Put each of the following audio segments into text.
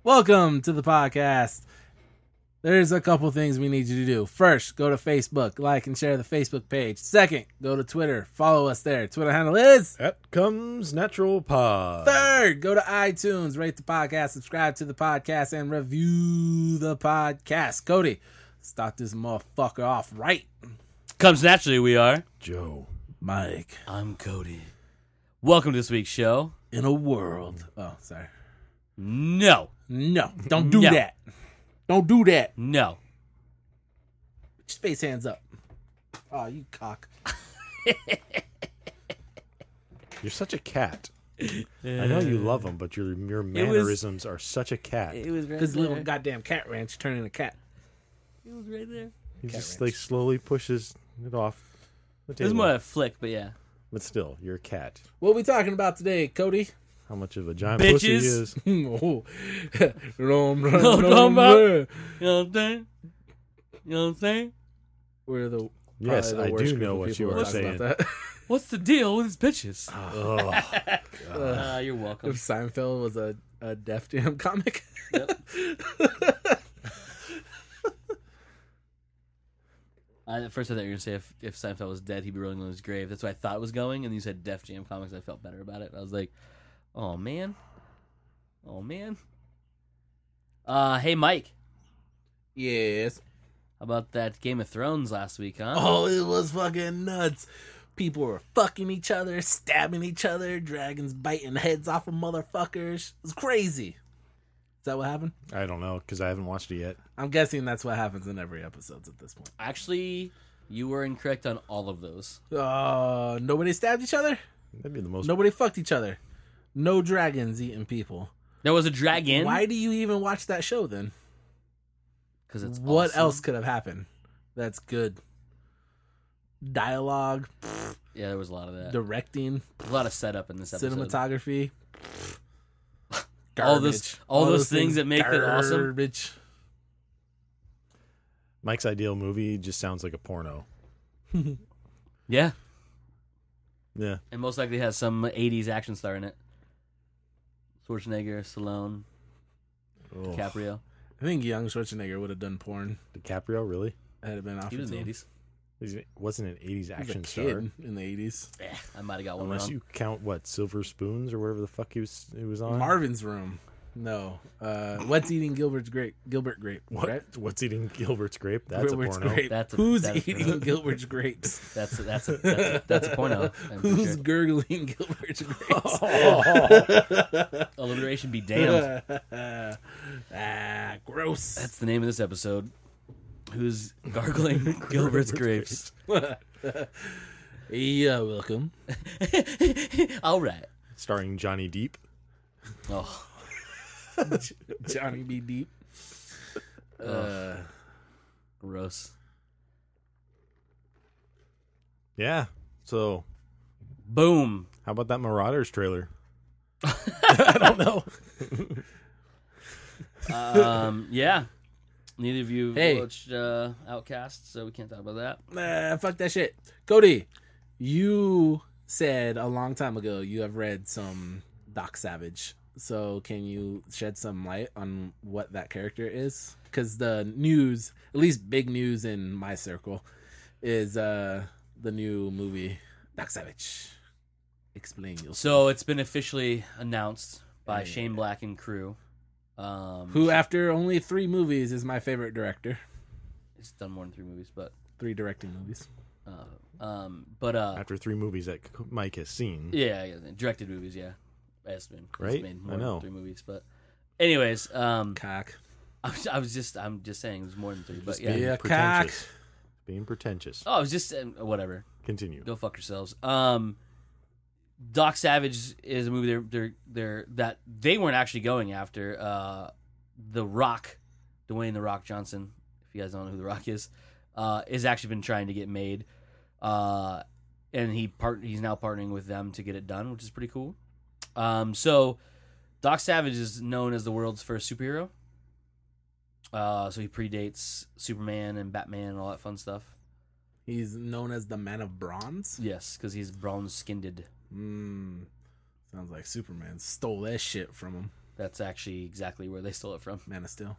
Welcome to the podcast. There's a couple things we need you to do. First, go to Facebook, like and share the Facebook page. Second, go to Twitter, follow us there. Twitter handle is That Comes Natural Pod. Third, go to iTunes, rate the podcast, subscribe to the podcast, and review the podcast. Cody, start this motherfucker off right. Comes naturally, we are. Joe. Mike. I'm Cody. Welcome to this week's show. In a world. Oh, sorry. No. Don't do No. that. Don't do that. No. Space hands up. Oh, you cock. You're such a cat. I know you love them, but your mannerisms are such a cat. It was right This there. little goddamn cat ranch turning a cat. It was right there. He cat just ranch. like slowly pushes it off the It was table. more a flick, but yeah. But still, you're a cat. What are we talking about today, Cody? How much of a giant Bitches. pussy he is. Oh. You know what I'm saying? You know what I'm saying? We're the Yes, probably the I worst do group know of what people you to are talk saying. about that. What's the deal with these bitches? Oh, You're welcome. If Seinfeld was a Def Jam comic. Yep. At first I thought you were going to say if Seinfeld was dead, he'd be rolling on his grave. That's what I thought it was going, and you said Def Jam Comics. I felt better about it. I was like, oh, man. Oh, man. Hey, Mike. Yes. How about that Game of Thrones last week, huh? Oh, it was fucking nuts. People were fucking each other, stabbing each other, dragons biting heads off of motherfuckers. It was crazy. Is that what happened? I don't know, because I haven't watched it yet. I'm guessing that's what happens in every episode at this point. Actually, you were incorrect on all of those. Nobody stabbed each other? That'd be the most... Nobody fucked each other. No dragons eating people. There was a dragon. Why do you even watch that show then? Because it's What awesome. else could have happened? That's good. Dialogue, Yeah, there was a lot of that. directing, A lot of setup in this episode. cinematography. All those things that make it awesome. Garbage. Mike's ideal movie just sounds like a porno. Yeah, Yeah. and most likely has some 80s action star in it. Schwarzenegger, Stallone, Oh. DiCaprio. I think young Schwarzenegger would have done porn. DiCaprio, really? Had it been offered He was to in the him. 80s. He wasn't an 80s He was action a star. kid in the 80s. I might have got one Unless wrong. you count, Silver Spoons or whatever the fuck he was on? Marvin's Room. No. What's Eating Gilbert Grape? What? Right? What's eating Gilbert's grape? That's Gilbert's a porno. grape. That's a- Who's that's a eating porno. Gilbert's grapes? That's a porno. I'm pretty Who's sure. gurgling Gilbert's grapes? Alliteration be damned. Gross. That's the name of this episode. Who's gargling Gilbert's grapes? Yeah, welcome. All right. Starring Johnny Depp. Oh, Johnny B. Deep. gross. Yeah. So, Boom. how about that Marauders trailer? I don't know. Yeah. Neither of you Hey. watched Outcast, so we can't talk about that. Fuck that shit. Cody, you said a long time ago you have read some Doc Savage. So can you shed some light on what that character is? Because the news, at least big news in my circle, is the new movie Doc Savage. Explain yourself. So it's been officially announced by Yeah. Shane Black and crew. Who, after only 3 movies, is my favorite director. He's done more than 3 movies, but 3 directing movies. After 3 movies that Mike has seen. yeah, directed movies, yeah. It's Right? made I more know. than 3 movies, but anyways, Cock. I'm just saying it was more than 3, but Just yeah. being Yeah, pretentious. Being pretentious. Oh, I was just whatever. Continue. Go fuck yourselves. Doc Savage is a movie that they weren't actually going after. The Rock, Dwayne The Rock Johnson, if you guys don't know who The Rock is actually been trying to get made, and he's now partnering with them to get it done, which is pretty cool. So Doc Savage is known as the world's first superhero. So he predates Superman and Batman and all that fun stuff. He's known as the Man of Bronze. Yes, because he's bronze-skinned. Sounds like Superman stole that shit from him. That's actually exactly where they stole it from. Man of Steel.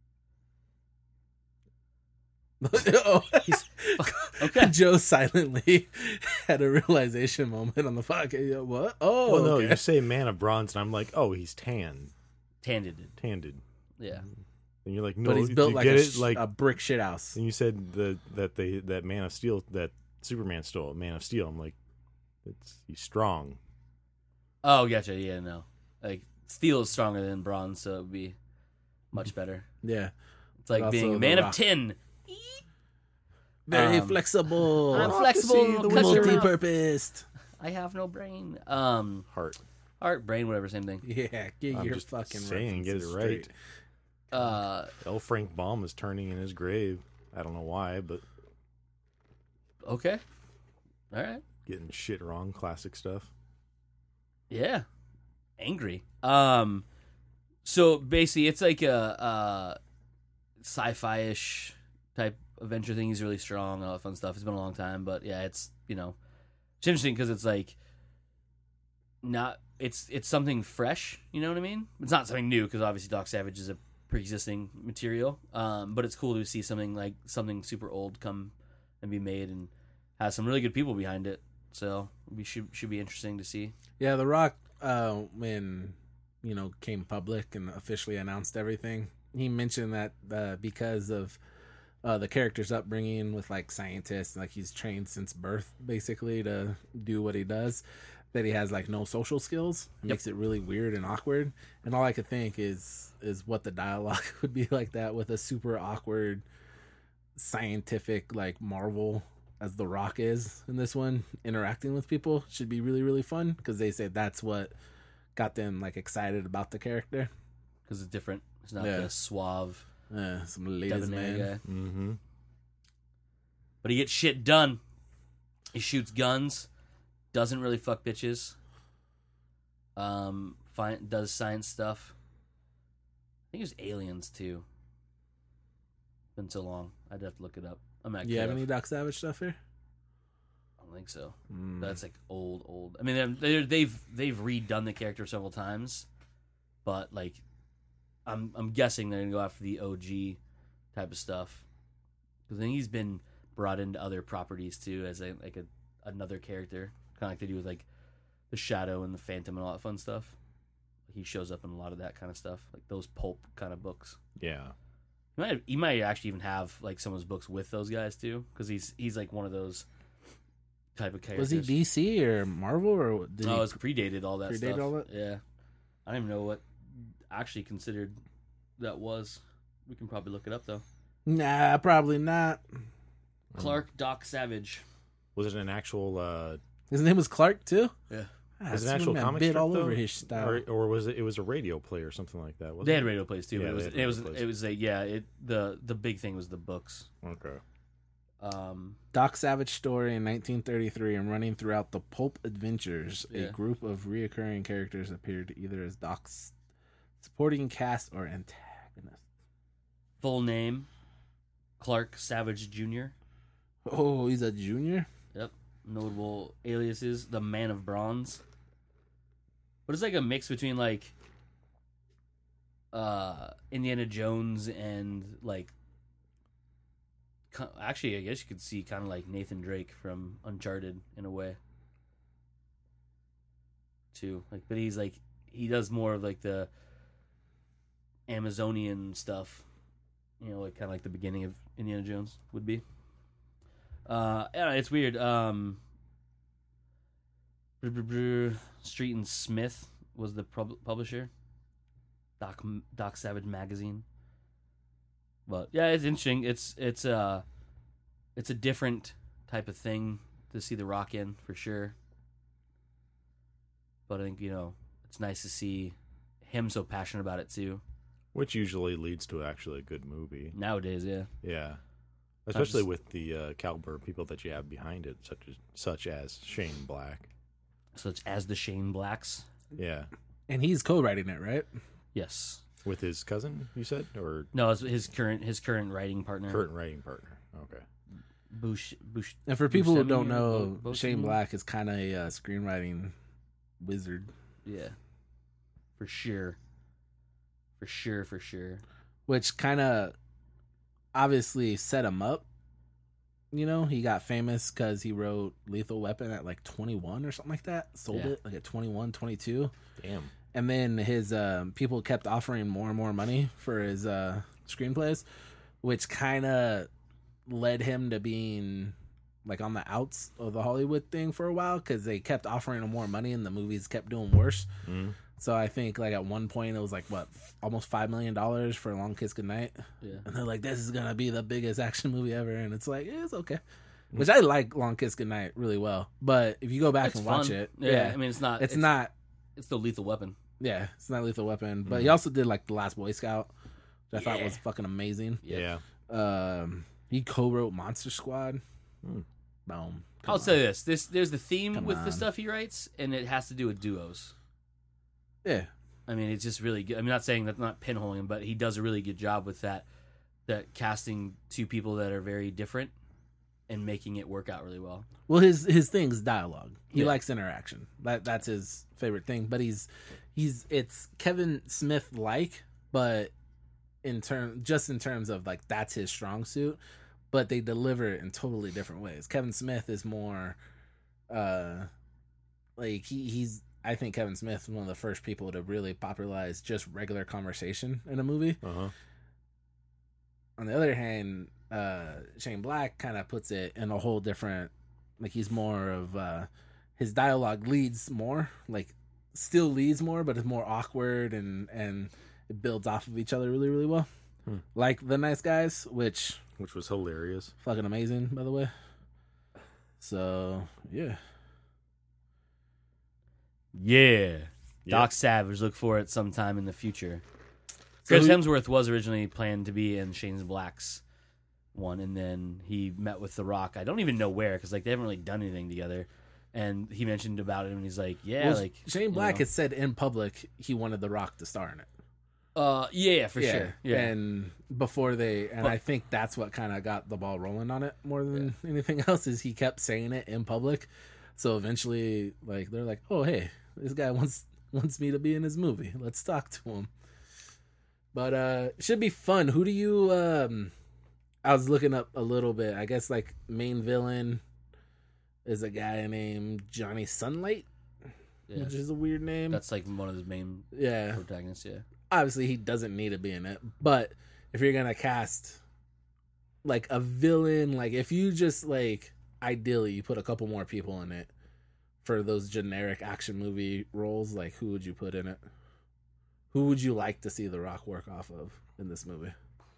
Oh. Okay. Joe silently had a realization moment on the podcast. What? Oh, Well, no, okay. you say Man of Bronze, and I'm like, oh, he's tanned. Tanded. And Yeah. you're like, no, But he's built like get a, it? Like, a brick shit house. and you said that Man of Steel, that Superman stole Man of Steel. I'm like, he's strong. Oh, gotcha. Yeah, no. Like, steel is stronger than bronze, so it would be much better. Yeah. It's like Also being a The man of Rock. tin. Very flexible. I'm flexible. cut your mouth. Multi-purposed. I have no brain. Heart. Heart, brain, whatever, same thing. Yeah, get I'm your just fucking saying, get it references right. straight. L. Frank Baum is turning in his grave. I don't know why, but Okay. All right. getting shit wrong. Classic stuff. Yeah. Angry. So basically it's like a sci-fi-ish type adventure thing. He's really strong, all that fun stuff. It's been a long time, but yeah, it's, it's interesting because it's like it's something fresh, you know what I mean? It's not something new because obviously Doc Savage is a pre-existing material, but it's cool to see something super old come and be made and has some really good people behind it. So we should be interesting to see. Yeah, The Rock, when came public and officially announced everything, he mentioned that because of the character's upbringing with like scientists, like he's trained since birth basically to do what he does, that he has like no social skills. It makes it really weird and awkward. And all I could think is what the dialogue would be like that with a super awkward scientific like Marvel as The Rock is in this one, interacting with people should be really, really fun because they say that's what got them like excited about the character. Because it's different. It's not the suave, Some ladies debonair man. guy. Mm-hmm. But he gets shit done. He shoots guns. Doesn't really fuck bitches. Does science stuff. I think it was Aliens too. Been so long. I'd have to look it up. I'm not. You have any Doc Savage stuff here? I don't think so. That's like old. I mean, they've redone the character several times, but like, I'm guessing they're gonna go after the OG type of stuff because then he's been brought into other properties too as another character, kind of like they do with like the Shadow and the Phantom and all that fun stuff. He shows up in a lot of that kind of stuff, like those pulp kind of books. Yeah. He might actually even have like some of his books with those guys too, because he's like one of those type of characters. Was he DC or Marvel or did No, he it's predated all that predate stuff. all that? Yeah, I don't even know what actually considered that was. We can probably look it up though. Nah, probably not. Clark Doc Savage. Was it an actual? His name was Clark too. Yeah. Was it an actual comic bit strip, all though? over his style. Or was it? It was a radio play or something like that. Wasn't They had it? radio plays too, Yeah, but they had radio plays. the big thing was the books. Okay. Doc Savage story in 1933 and running throughout the Pulp Adventures. Yeah. A group of reoccurring characters appeared either as Doc's supporting cast or antagonists. Full name: Clark Savage Jr. Oh, he's a junior? Yep. Notable aliases: the Man of Bronze. But it's like a mix between like Indiana Jones and like actually I guess you could see kind of like Nathan Drake from Uncharted in a way too. Like, but he does more of like the Amazonian stuff, like kind of like the beginning of Indiana Jones would be. Yeah, it's weird. Street and Smith was the publisher. Doc Savage magazine. But yeah, it's interesting. It's a different type of thing to see The Rock in for sure. But I think it's nice to see him so passionate about it too. Which usually leads to actually a good movie. Nowadays, yeah. Yeah. Especially with the caliber of people that you have behind it, such as Shane Black. Such as the Shane Blacks. Yeah. And he's co-writing it, right? Yes. With his cousin, you said? Or No, it's his current writing partner. current writing partner. Okay. Bush. And for people who Buscemi don't or know, Buscemi? Shane Black is kind of a screenwriting wizard. Yeah. For sure. For sure. Which kind of obviously set him up. You know, he got famous because he wrote Lethal Weapon at like 21 or something like that. Sold it like at 21, 22. Damn. And then his people kept offering more and more money for his screenplays, which kind of led him to being like on the outs of the Hollywood thing for a while because they kept offering him more money and the movies kept doing worse. Mm. So I think like at one point it was like almost $5 million for A Long Kiss Goodnight. Yeah. And they're like, this is gonna be the biggest action movie ever, and it's like it's okay. Which I like Long Kiss Goodnight really well, but if you go back and watch it, I mean it's not the Lethal Weapon. Yeah, it's not Lethal Weapon, but he also did like The Last Boy Scout, which I thought was fucking amazing. Yeah. He co-wrote Monster Squad. Boom. I'll say this: there's the theme with the stuff he writes, and it has to do with duos. Yeah. I mean, it's just really good. I'm not saying that, not pinholing him, but he does a really good job with that casting two people that are very different and making it work out really well. Well, his thing's dialogue. He likes interaction. That's his favorite thing. But it's Kevin Smith like, but in terms of like that's his strong suit. But they deliver it in totally different ways. Kevin Smith is more, like he's. I think Kevin Smith is one of the first people to really popularize just regular conversation in a movie. Uh-huh. On the other hand, Shane Black kind of puts it in a whole different, like he's more of, his dialogue leads more, like still leads more, but it's more awkward and it builds off of each other really, really well. Like The Nice Guys, which was hilarious. Fucking amazing, by the way. So, yeah. Yeah. Doc Savage, look for it sometime in the future. Chris Hemsworth was originally planned to be in Shane Black's one, and then he met with The Rock. I don't even know where, because like they haven't really done anything together. And he mentioned about it, and he's like, Shane Black has said in public he wanted The Rock to star in it. For sure. Yeah. And I think that's what kind of got the ball rolling on it more than anything else, is he kept saying it in public. So eventually, like, they're like, oh, hey, this guy wants me to be in his movie. Let's talk to him. But it should be fun. Who do you I was looking up a little bit. I guess like main villain is a guy named Johnny Sunlight, which is a weird name. That's like one of his main protagonists, Obviously he doesn't need to be in it, but if you're gonna cast like a villain, like if you just like ideally you put a couple more people in it for those generic action movie roles, like who would you put in it? Who would you like to see The Rock work off of in this movie?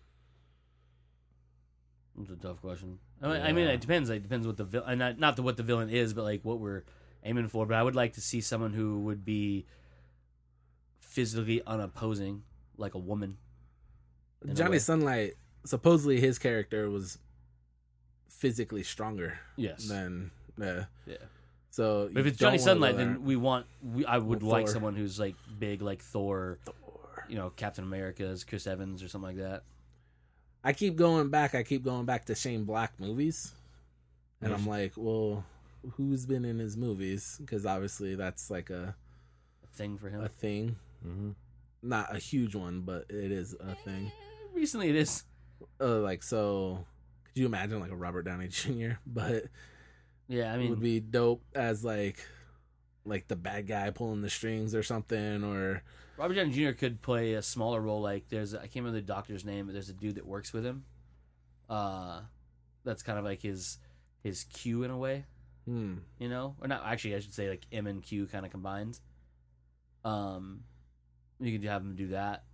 That's a tough question. I mean, it depends. It depends what the villain, not what the villain is, but like what we're aiming for. But I would like to see someone who would be physically unopposing, like a woman. Johnny Sunlight, supposedly his character was physically stronger. Yes. Than yeah. So but if it's Johnny Sunlight, then I would like someone who's like big, like Thor. You know, Captain America's Chris Evans or something like that. I keep going back to Shane Black movies, and I'm like, well, who's been in his movies? Because obviously that's like a thing for him. A thing, not a huge one, but it is a thing. Recently, it is. Like so, could you imagine like a Robert Downey Jr.? But yeah, I mean, it would be dope as like the bad guy pulling the strings or something, or. Robert Downey Jr. could play a smaller role. Like I can't remember the doctor's name, but there's a dude that works with him. That's kind of like his Q in a way. You know, or not actually. I should say like M and Q kind of combined. You could have him do that.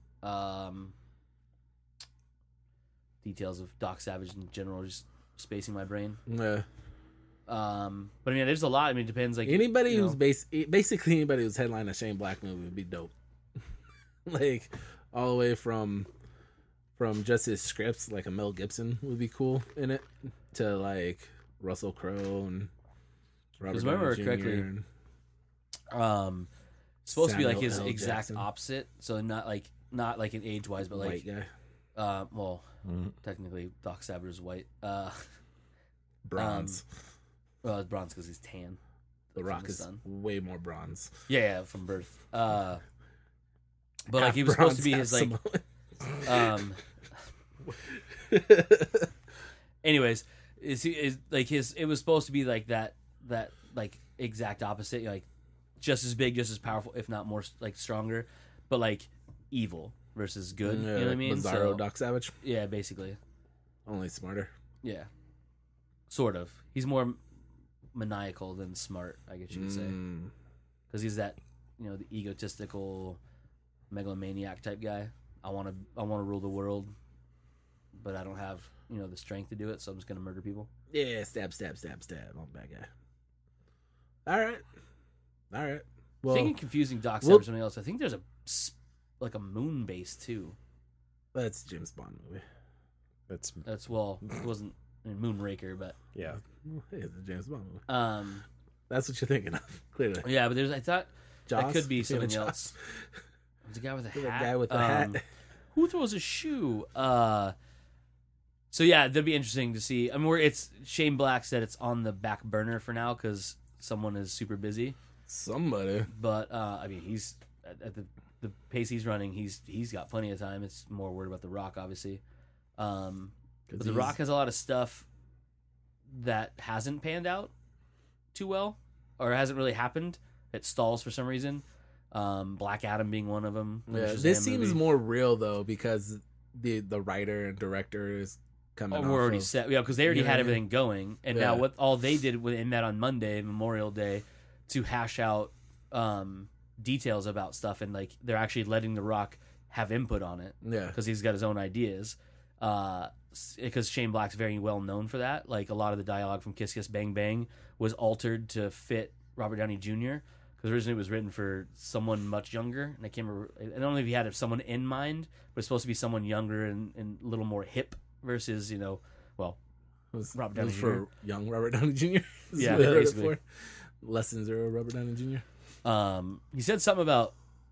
Details of Doc Savage in general, just spacing my brain. Yeah. But I mean, there's a lot. I mean, it depends. Like anybody who's basically anybody who's headlining a Shane Black movie would be dope. Like all the way from just his scripts, like a Mel Gibson would be cool in it, to like Russell Crowe and Robert Downey Jr. Correctly, supposed to be like his exact opposite. So not like an age wise, but like white guy. Technically Doc Savage is white. Bronze. Well, it's bronze because he's tan. The Rock is way more bronze. Yeah, from birth. But like he was supposed to be his like, anyways, is like his. It was supposed to be like that like exact opposite, like just as big, just as powerful, if not more like stronger, but like evil versus good. You know what I mean? Bizarro Doc Savage. Yeah, basically. Only smarter. Yeah, sort of. He's more maniacal than smart, I guess you could say, because he's that the egotistical megalomaniac type guy. I want to rule the world, but I don't have the strength to do it, so I'm just gonna murder people. Yeah, stab. I'm a bad guy. All right. Well, Thinking confusing Doc Savage something else. I think there's a moon base too. That's a James Bond movie. That's it wasn't Moonraker, but yeah, it's a James Bond movie. That's what you're thinking of, clearly. Yeah, but I thought Jaws? that could be something else. There's a guy with a hat. The guy with the hat. Who throws a shoe? So yeah, that'd be interesting to see. I mean, it's Shane Black said it's on the back burner for now because someone is super busy. Somebody. But I mean, he's at the pace he's running. He's got plenty of time. It's more worried about The Rock, obviously. But The Rock has a lot of stuff that hasn't panned out too well, or hasn't really happened. It stalls for some reason. Black Adam being one of them. Yeah, this seems more real though because the writer and director is coming. We're already set, because they already had everything going, and now what all they did when they met on Monday, Memorial Day, to hash out details about stuff, and like they're actually letting The Rock have input on it. Yeah, because he's got his own ideas. Because Shane Black's very well known for that. Like a lot of the dialogue from Kiss Kiss Bang Bang was altered to fit Robert Downey Jr. Because originally it was written for someone much younger, and I can't remember. I don't know if he had someone in mind, but it's supposed to be someone younger and a little more hip versus Robert Downey Jr. for young Robert Downey Jr. Yeah, basically. Less than zero Robert Downey Jr. He said something about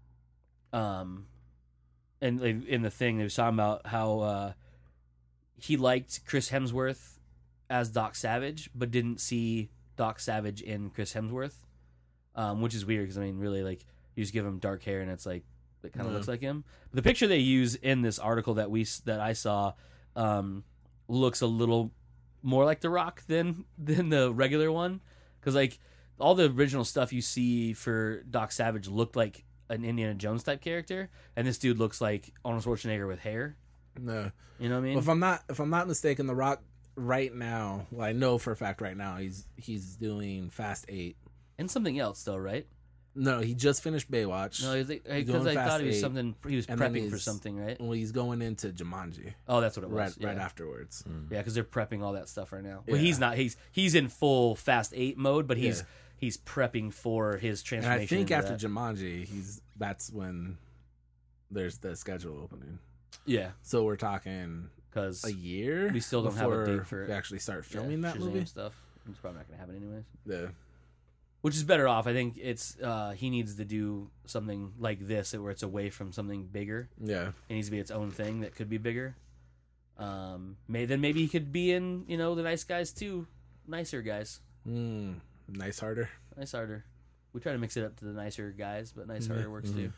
and in the thing they was talking about how he liked Chris Hemsworth as Doc Savage, but didn't see Doc Savage in Chris Hemsworth, which is weird because I mean, really, like you just give him dark hair and it's like it kind of looks like him. But the picture they use in this article that I saw looks a little more like The Rock than the regular one, because like all the original stuff you see for Doc Savage looked like an Indiana Jones type character, and this dude looks like Arnold Schwarzenegger with hair. No, you know what I mean. Well, if I'm not mistaken, The Rock right now, well, I know for a fact right now he's doing Fast 8 and something else though, right? No, he just finished Baywatch. No, because I thought he was something. He was prepping for something, right? Well, he's going into Jumanji. Oh, that's what it was. Right afterwards. Yeah, because they're prepping all that stuff right now. Yeah. Well, he's not. He's in full Fast 8 mode, but he's prepping for his transformation. And I think after Jumanji, that's when there's the schedule opening. Yeah. So we're talking because a year. We still don't have a date for we actually start filming that Shazam movie stuff. It's probably not going to happen anyways. Yeah. Which is better off. I think it's he needs to do something like this where it's away from something bigger. Yeah. It needs to be its own thing that could be bigger. Maybe he could be in the Nice Guys too. Nicer Guys. Nice Harder. Nice Harder. We try to mix it up to the Nicer Guys, but Nice Harder works too.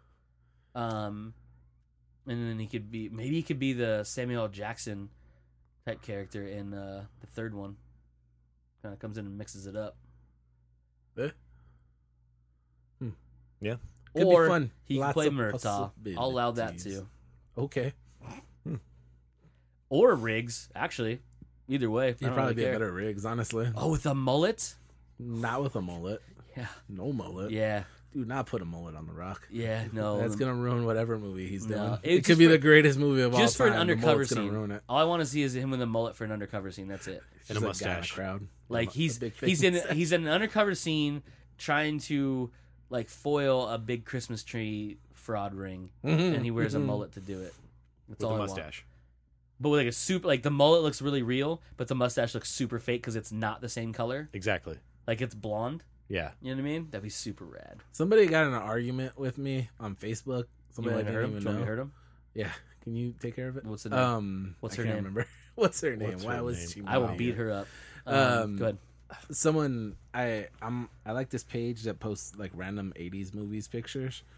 And then he could be the Samuel L. Jackson type character in the third one. Kind of comes in and mixes it up. Yeah. Could or be fun. He can play Murtaugh. I'll allow that too. Okay. Or Riggs, actually. Either way. He'd probably be a better Riggs, honestly. Oh, with a mullet? Not with a mullet. Yeah. No mullet. Yeah. Do not put a mullet on The Rock. Yeah, no. That's going to ruin whatever movie he's doing. It could be the greatest movie of all time. Just for an undercover scene. Ruin it. All I want to see is him with a mullet for an undercover scene. That's it. And a mustache. Crowd. Like he's in an undercover scene trying to like foil a big Christmas tree fraud ring, and he wears a mullet to do it. That's with all a I mustache. Want. But with like a super, like the mullet looks really real, but the mustache looks super fake because it's not the same color. Exactly. Like it's blonde. Yeah. You know what I mean? That'd be super rad. Somebody got in an argument with me on Facebook. Somebody I didn't even know. You heard him? Yeah. Can you take care of it? What's the name? What's her name? Remember. What's her name? Why was she? I will beat her up. Go ahead. Someone I like this page that posts like random 80s movies pictures,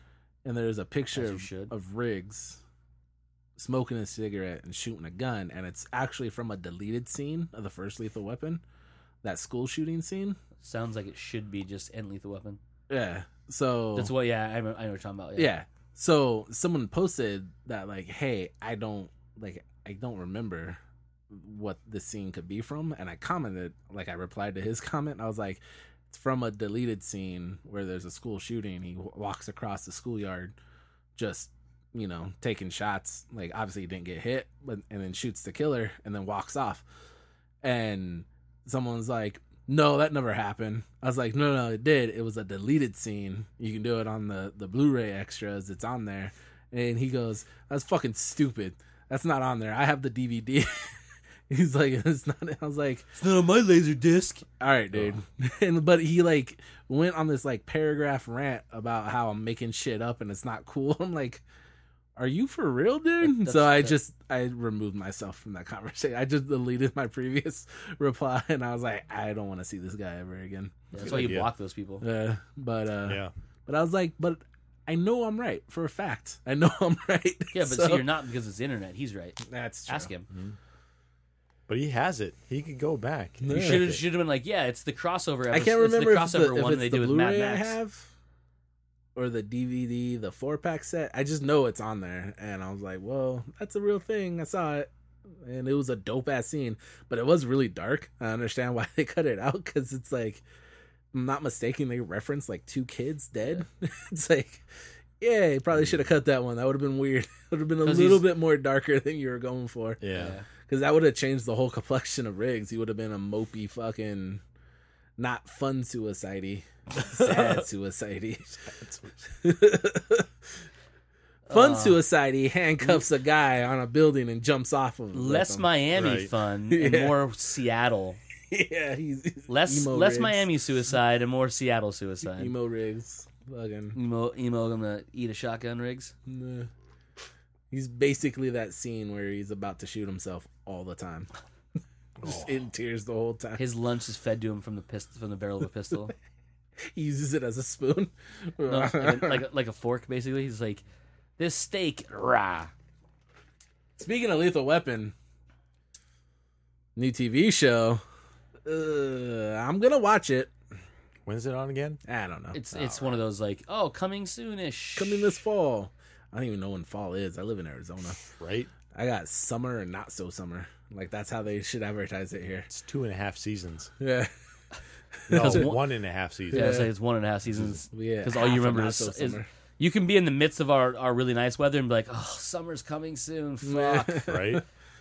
and there's a picture As you should. of Riggs smoking a cigarette and shooting a gun, and it's actually from a deleted scene of the first Lethal Weapon, that school shooting scene. Sounds like it should be just End Lethal Weapon. Yeah. So That's what. Yeah, I know what you're talking about. yeah. So someone posted that like, hey, I don't remember what this scene could be from, and I commented, like I replied to his comment. I was like, it's from a deleted scene where there's a school shooting. He walks across the schoolyard, just taking shots. Like obviously he didn't get hit, and then shoots the killer and then walks off. And someone's like, no, that never happened. I was like, no, it did. It was a deleted scene. You can do it on the Blu-ray extras. It's on there. And he goes, that's fucking stupid. That's not on there. I have the DVD. He's like, it's not. I was like, It's not on my laser disc. all right, dude. But he like went on this like paragraph rant about how I'm making shit up and it's not cool. I'm like, are you for real, dude? So I removed myself from that conversation. I just deleted my previous reply, and I was like, I don't want to see this guy ever again. Yeah, that's why you block those people. But I was like, but I know I'm right for a fact. I know I'm right. Yeah, but see, you're not because it's the internet. He's right. That's true. Ask him. Mm-hmm. But he has it. He could go back. You should have been like, yeah, it's the crossover episode. I can't remember it's the crossover if one it's they the did with Mad Blu-ray Max. I have, or the DVD, the 4-pack set. I just know it's on there, and I was like, well, that's a real thing. I saw it, and it was a dope ass scene, but it was really dark. I understand why they cut it out, because it's like, I'm not mistaken, they reference like 2 kids dead. Yeah. It's like, yeah, you probably should have cut that one. That would have been weird. It would have been a little bit more darker than you were going for. Yeah. Because that would have changed the whole complexion of Riggs. He would have been a mopey fucking, not fun suicide-y, sad suicide-y. Fun suicide-y handcuffs a guy on a building and jumps off of him. Less Miami fun and more Seattle. Yeah, he's less Riggs. Miami suicide and more Seattle suicide. Emo Riggs. Fucking. Emo gonna eat a shotgun, Riggs? Nah. He's basically that scene where he's about to shoot himself all the time. Just in tears the whole time. His lunch is fed to him from the barrel of a pistol. He uses it as a spoon. No, like a fork, basically. He's like, this steak, rah. Speaking of Lethal Weapon, new TV show. I'm gonna watch it. When's it on again? I don't know. It's one of those like, oh, coming soonish. Coming this fall. I don't even know when fall is. I live in Arizona. Right? I got summer and not so summer. Like, that's how they should advertise it here. It's 2.5 seasons. Yeah. No, 1.5 seasons. Yeah, I say it's 1.5 seasons. Yeah. Because all you remember not is so summer. you can be in the midst of our really nice weather and be like, oh, summer's coming soon. Fuck. Right?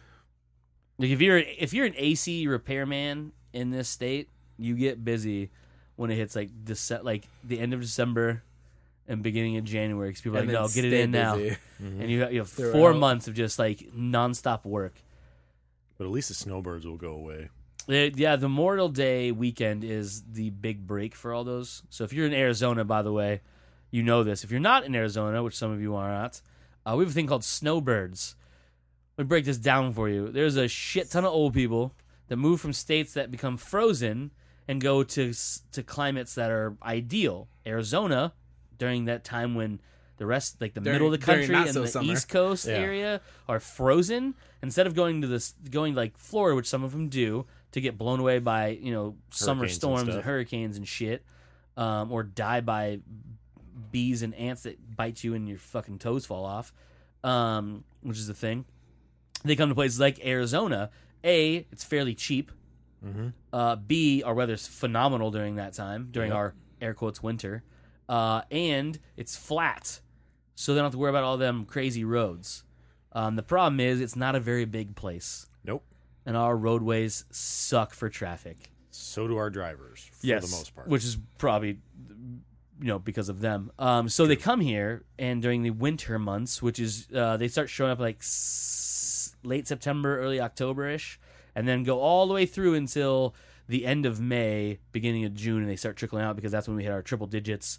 Like if you're an AC repairman in this state, you get busy when it hits like the end of December and beginning of January, because people are like, no, get it in now. And you have 4 months of just like nonstop work. But at least the snowbirds will go away. Yeah, the Memorial Day weekend is the big break for all those. So if you're in Arizona, by the way, you know this. If you're not in Arizona, which some of you are not, we have a thing called snowbirds. Let me break this down for you. There's a shit ton of old people that move from states that become frozen and go to climates that are ideal. Arizona, during that time when the rest, like the middle of the country and the summer. East Coast area are frozen, instead of going like Florida, which some of them do, to get blown away by summer storms and hurricanes and shit, or die by bees and ants that bite you and your fucking toes fall off, which is the thing. They come to places like Arizona. A, it's fairly cheap. Mm-hmm. B, our weather's phenomenal during that time, during our air quotes winter, and it's flat, so they don't have to worry about all them crazy roads. The problem is it's not a very big place. Nope. And our roadways suck for traffic. So do our drivers, for the most part. Which is probably, because of them. So they come here, and during the winter months, which is, they start showing up like late September, early October-ish, and then go all the way through until the end of May, beginning of June, and they start trickling out because that's when we hit our triple digits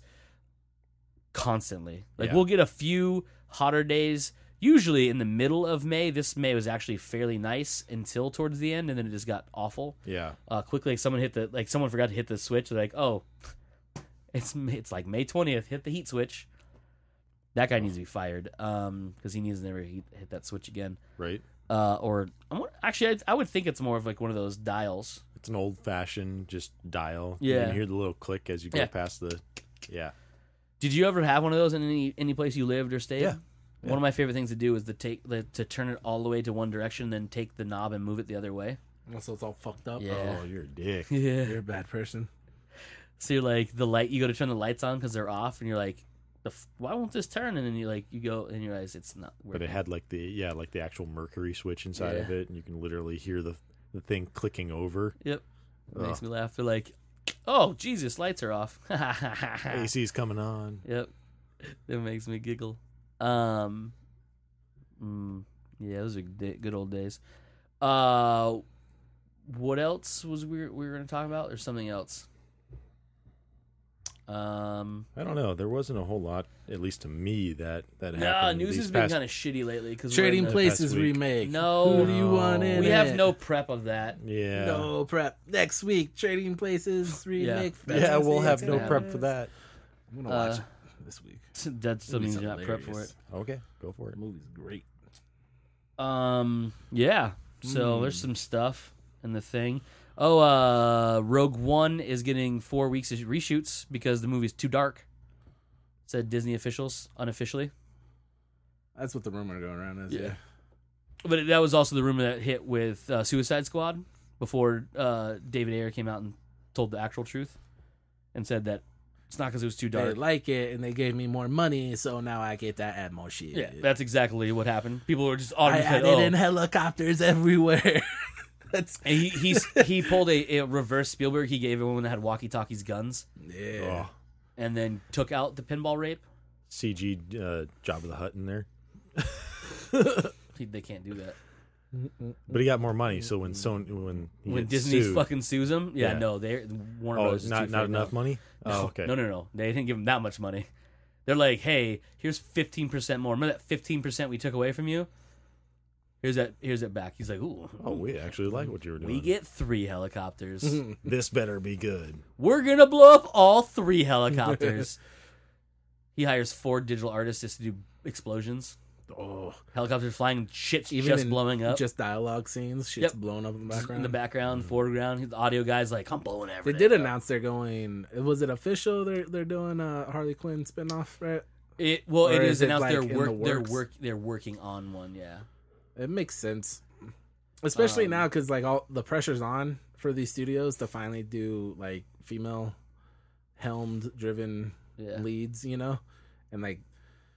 constantly. Like, we'll get a few hotter days, usually in the middle of May. This May was actually fairly nice until towards the end, and then it just got awful. Yeah. Quickly, someone forgot to hit the switch. They're like, oh, it's like May 20th, hit the heat switch. That guy needs to be fired because he needs to never hit that switch again. Right. Actually, I would think it's more of like one of those dials. It's an old-fashioned just dial. Yeah. You can hear the little click as you go past the... Yeah. Did you ever have one of those in any place you lived or stayed? Yeah. One of my favorite things to do is to turn it all the way to one direction, then take the knob and move it the other way. So it's all fucked up. Yeah. Oh, you're a dick. Yeah. You're a bad person. So you're like you go to turn the lights on because they're off, and you're like, why won't this turn? And then you go and you realize it's not working. But it had like the actual mercury switch inside of it, and you can literally hear the thing clicking over. Yep. It makes me laugh. They're like, oh Jesus, lights are off. AC's coming on. Yep. It makes me giggle. Yeah, those are good old days. What else was we were going to talk about, or something else? I don't know. There wasn't a whole lot, at least to me, that happened. No, news has been kind of shitty lately. Cause Trading Places remake. No, who do you want in we it? have no prep of that. Yeah. No prep. Next week, Trading Places remake. Yeah, we'll have no gonna prep for that. I'm gonna watch it this week. That still means you're not prepped for it. Okay, go for it. The movie's great. Yeah. So there's some stuff in the thing. Oh, Rogue One is getting 4 weeks of reshoots because the movie's too dark. Said Disney officials unofficially. That's what the rumor going around is. Yeah. But that was also the rumor that hit with Suicide Squad before David Ayer came out and told the actual truth and said that it's not because it was too dark. They like it, and they gave me more money, so now I get to add more shit. Yeah, that's exactly what happened. People were just I automatically added in helicopters everywhere. And he pulled a reverse Spielberg. He gave everyone that had walkie-talkies guns. Yeah. And then took out the pinball rape. CG Jabba the Hutt in there. They can't do that. But he got more money, so when Disney sued, fucking sues him, no, they Warner Bros. not enough money. Oh, okay. No. They didn't give him that much money. They're like, hey, here's 15% more. Remember that 15% we took away from you? Here's that back. He's like, ooh. Oh, we actually like what you were doing. We get 3 helicopters. This better be good. We're gonna blow up all 3 helicopters. He hires 4 digital artists just to do explosions. Oh, Helicopters flying, shit's even just in blowing up. Just dialogue scenes, shit's blowing up in the background. In the background, foreground, the audio guy's like, I'm blowing They everything. did announce they're going. Was it official? They're doing a Harley Quinn spinoff, right? It Or is is it, announced like, in the they're working on one. Yeah. It makes sense, especially now because like all the pressure's on for these studios to finally do like female helmed driven leads, you know, and like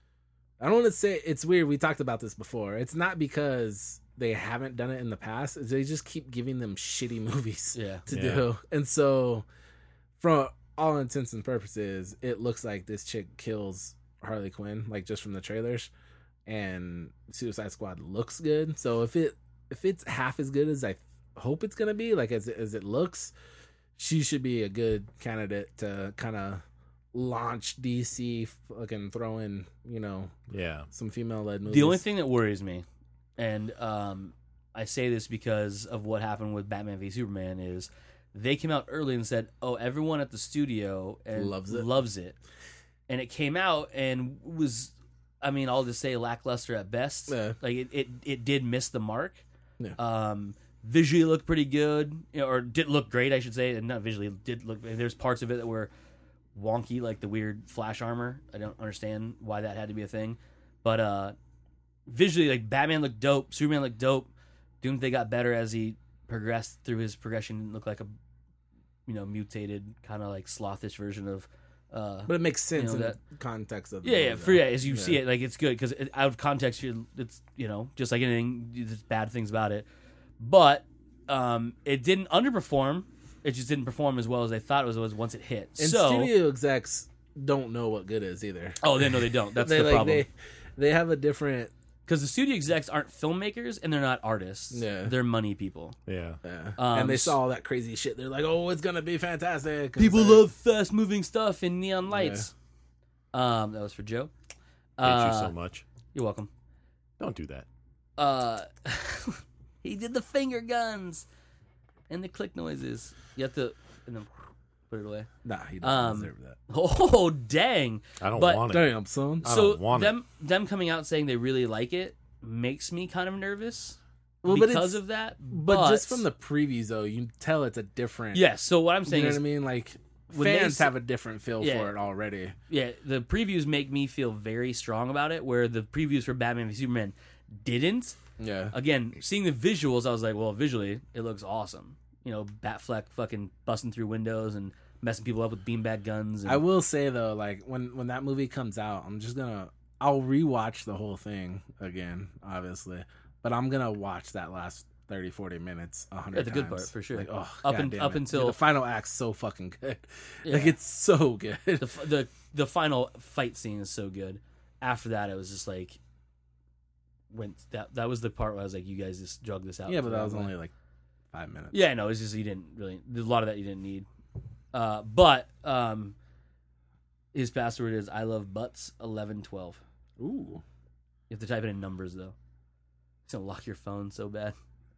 I don't want to say it's weird. We talked about this before. It's not because they haven't done it in the past. They just keep giving them shitty movies to do, and so from all intents and purposes, it looks like this chick kills Harley Quinn, like just from the trailers. And Suicide Squad looks good. So if it's half as good as I hope it's gonna be, like as it looks, she should be a good candidate to kind of launch DC, fucking throw in, you know, some female led movies. The only thing that worries me, and I say this because of what happened with Batman v Superman, is they came out early and said, "Oh, everyone at the studio loves it," and it came out and was. I mean, I'll just say lackluster at best. Yeah. Like it did miss the mark. Yeah. Visually looked pretty good, or did look great, I should say. And not visually, did look. There's parts of it that were wonky, like the weird flash armor. I don't understand why that had to be a thing. But visually, like Batman looked dope, Superman looked dope. Doomsday got better as he progressed through his progression. Didn't look like a mutated kind of like slothish version of. But it makes sense in the context of as you see it, like it's good because out of context, it's just like anything, there's bad things about it. But it didn't underperform; it just didn't perform as well as they thought it was once it hit. And studio execs don't know what good is either. Oh, no, they don't. That's the problem. They have a different. Because the studio execs aren't filmmakers and they're not artists. Yeah. They're money people. Yeah. And they saw all that crazy shit. They're like, oh, it's going to be fantastic. People love fast-moving stuff and neon lights. Yeah. That was for Joe. Thank you so much. You're welcome. Don't do that. He did the finger guns and the click noises. You have to... Put it away. Nah, he doesn't deserve that. Oh, dang. I don't But- want it. Damn, son. I So don't want it. them coming out saying they really like it makes me kind of nervous Well, but because it's- of that. But just from the previews, though, you can tell it's a different. yeah. So what I'm You saying know is, what I mean? Like, when they fans s- have a different feel Yeah. for it already. yeah, the previews make me feel very strong about it. Where the previews for Batman v Superman didn't. Yeah. Again, seeing the visuals, I was like, well, visually it looks awesome. You know, Batfleck fucking busting through windows and messing people up with beanbag guns. And, I will say, though, like, when that movie comes out, I'll rewatch the whole thing again, obviously. But I'm going to watch that last 30, 40 minutes 100 Yeah, the times. good part, for sure. Like, oh, Up goddamn it. until- the final act's so fucking good. Yeah. Like, it's so good. the final fight scene is so good. After that, it was just like that was the part where I was like, you guys just drug this out. Yeah, but the that was wrong way. only like 5 minutes. Yeah, no, it's just you didn't really. There's a lot of that you didn't need. But his password is I love butts 1112. Ooh. You have to type it in numbers though. It's gonna lock your phone so bad.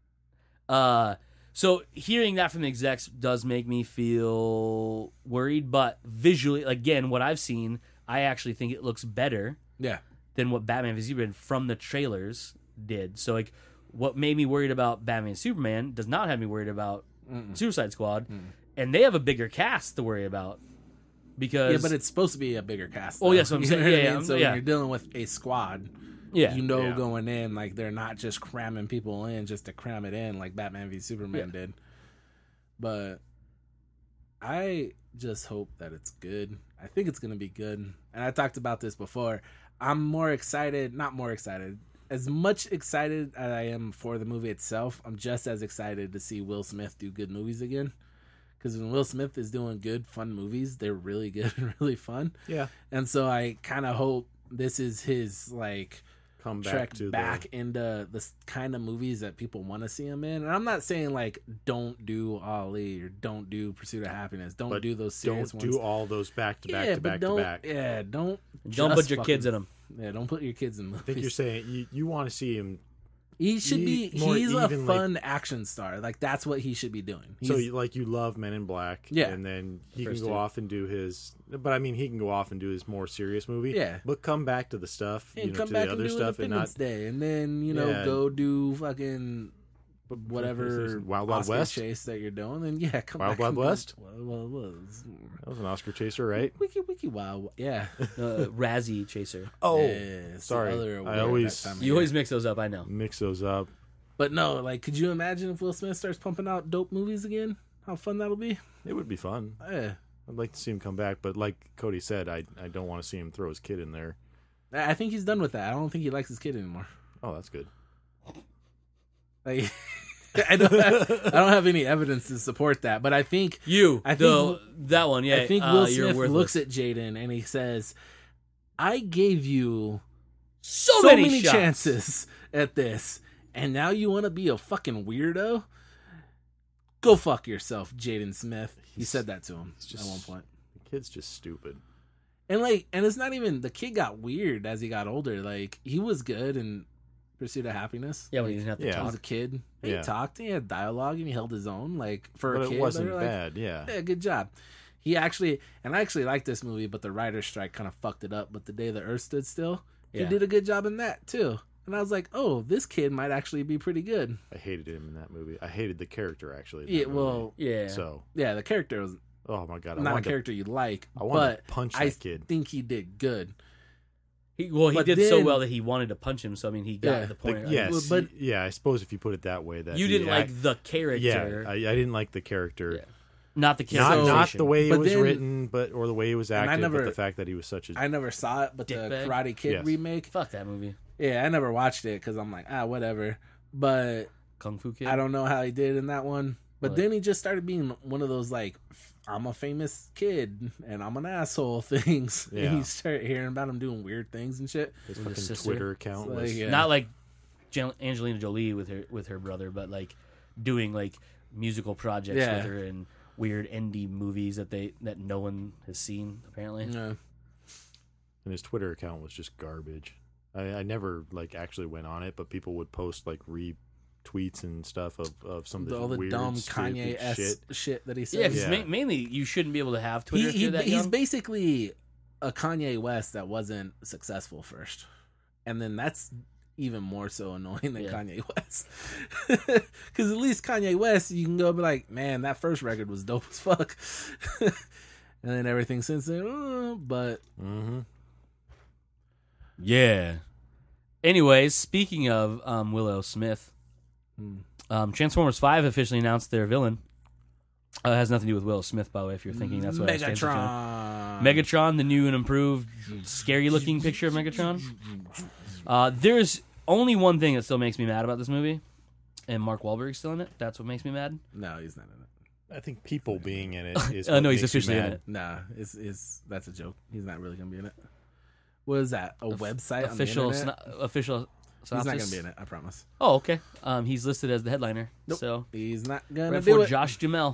So hearing that from the execs does make me feel worried, but visually, again, what I've seen, I actually think it looks better Yeah. than what Batman v Superman from the trailers did. So like, what made me worried about Batman and Superman does not have me worried about Suicide Squad, and they have a bigger cast to worry about because Yeah, but it's supposed to be a bigger cast. Oh, though. yeah, so I'm You saying- know what I yeah, mean? yeah, So yeah. when you're dealing with a squad, yeah, you know Yeah. going in, like, they're not just cramming people in just to cram it in like Batman v Superman did. But I just hope that it's good. I think it's going to be good. And I talked about this before. I'm more excited, not more excited. As much excited as I am for the movie itself, I'm just as excited to see Will Smith do good movies again. Because when Will Smith is doing good, fun movies, they're really good and really fun. Yeah. And so I kind of hope this is his, like, Come back trek to back into the kind of movies that people want to see him in. And I'm not saying, like, don't do Ali or don't do Pursuit of Happiness. Don't But do those don't serious ones. do all those back to back yeah, to but back don't, to back. Yeah, don't don't put your fucking- kids in them. Yeah, don't put your kids in movies. I think you're saying you want to see him. He should be. more He's a evenly- fun action star. Like, that's what he should be doing. So He's- you love Men in Black, Yeah. and then he can first go two. off and do his. But I mean, he can go off and do his more serious movie. Yeah. But come back to the stuff, and come to back the and other do stuff, and Independence not Day, and then Yeah. go do fucking whatever Wild Wild Oscar West. chase that you're doing. And yeah, come Wild back Wild and do West? Wild West. That was an Oscar chaser, right? Wiki Wild. Yeah. Razzie chaser. Oh, Yeah, it's the sorry. other I award always that time of You year. always mix those up. I know. mix those up. But no, like, could you imagine if Will Smith starts pumping out dope movies again? How fun that'll be. It would be fun. Yeah. I'd like to see him come back, but like Cody said, I don't want to see him throw his kid in there. I think he's done with that. I don't think he likes his kid anymore. Oh, that's good. Like, I don't have any evidence to support that, but I think I think- that one. Yeah, I think Will you're Smith worthless. looks at Jaden and he says, "I gave you so many shots. chances at this, and now you want to be a fucking weirdo? Go fuck yourself, Jaden Smith." He said that to him just- at one point. The kid's just stupid. And it's not even, the kid got weird as he got older. Like, he was good in Pursuit of Happiness. Yeah, when he didn't have to Yeah. He was talk. a kid. He Yeah. talked. He had dialogue and he held his own. Like, for But a kid, it wasn't they're like, bad. Yeah. Yeah, good job. I actually liked this movie, but the writer's strike kind of fucked it up. But The Day the Earth Stood Still, he Yeah. did a good job in that too. And I was like, oh, this kid might actually be pretty good. I hated him in that movie. I hated the character actually. in Yeah, that movie. well, Yeah. So, yeah, the character was oh my god, I not a wanted to character you like, I wanted but to punch I that kid. think he did good. He But did so then- well that he wanted to punch him. So I mean, he got Yeah. the point. Like, yes, But- yeah, I suppose if you put it that way, that you he- didn't I- like the character, Yeah, I didn't like the character. Yeah. not the Not character. the way it But was then- written, or the way it was I acted, never- but the fact that he was such a. I never saw it, but the Dickbag? Karate Kid Yes. remake, Fuck that movie, yeah, I never watched it because I'm like, whatever. But Kung Fu Kid. I don't know how he did in that one. But What? then he just started being one of those, like, I'm a famous kid and I'm an asshole things. Yeah. And you start hearing about him doing weird things and shit. his With his fucking sister. Twitter account It's was. like, yeah. Not like Angelina Jolie with her brother, but like doing like musical projects Yeah. with her and weird indie movies that no one has seen apparently. Yeah. And his Twitter account was just garbage. I never like actually went on it, but people would post like tweets and stuff of some of the all the weird, dumb stupid Kanye shit that he says. Yeah, because Yeah. mainly you shouldn't be able to have Twitter if you're that He's young. basically a Kanye West that wasn't successful first, and then that's even more so annoying than Yeah. Kanye West. Because at least Kanye West, you can go be like, man, that first record was dope as fuck, and then everything since then. But Mm-hmm. Yeah. Anyways, speaking of Willow Smith, Hmm. Transformers 5 officially announced their villain. It has nothing to do with Willow Smith, by the way, if you're thinking that's what it stands for. Megatron, the new and improved, scary-looking picture of Megatron. There's only one thing that still makes me mad about this movie, and Mark Wahlberg's still in it. That's what makes me mad. No, he's not in it. I think people being in it is. No, what he's makes you officially in mad. it. Nah, it's that's a joke. He's not really gonna be in it. What is that? A website Official, on the internet? official He's not synopsis. gonna be in it. I promise. Oh, okay. He's listed as the headliner. Nope. So He's not gonna right do for it. Josh Duhamel.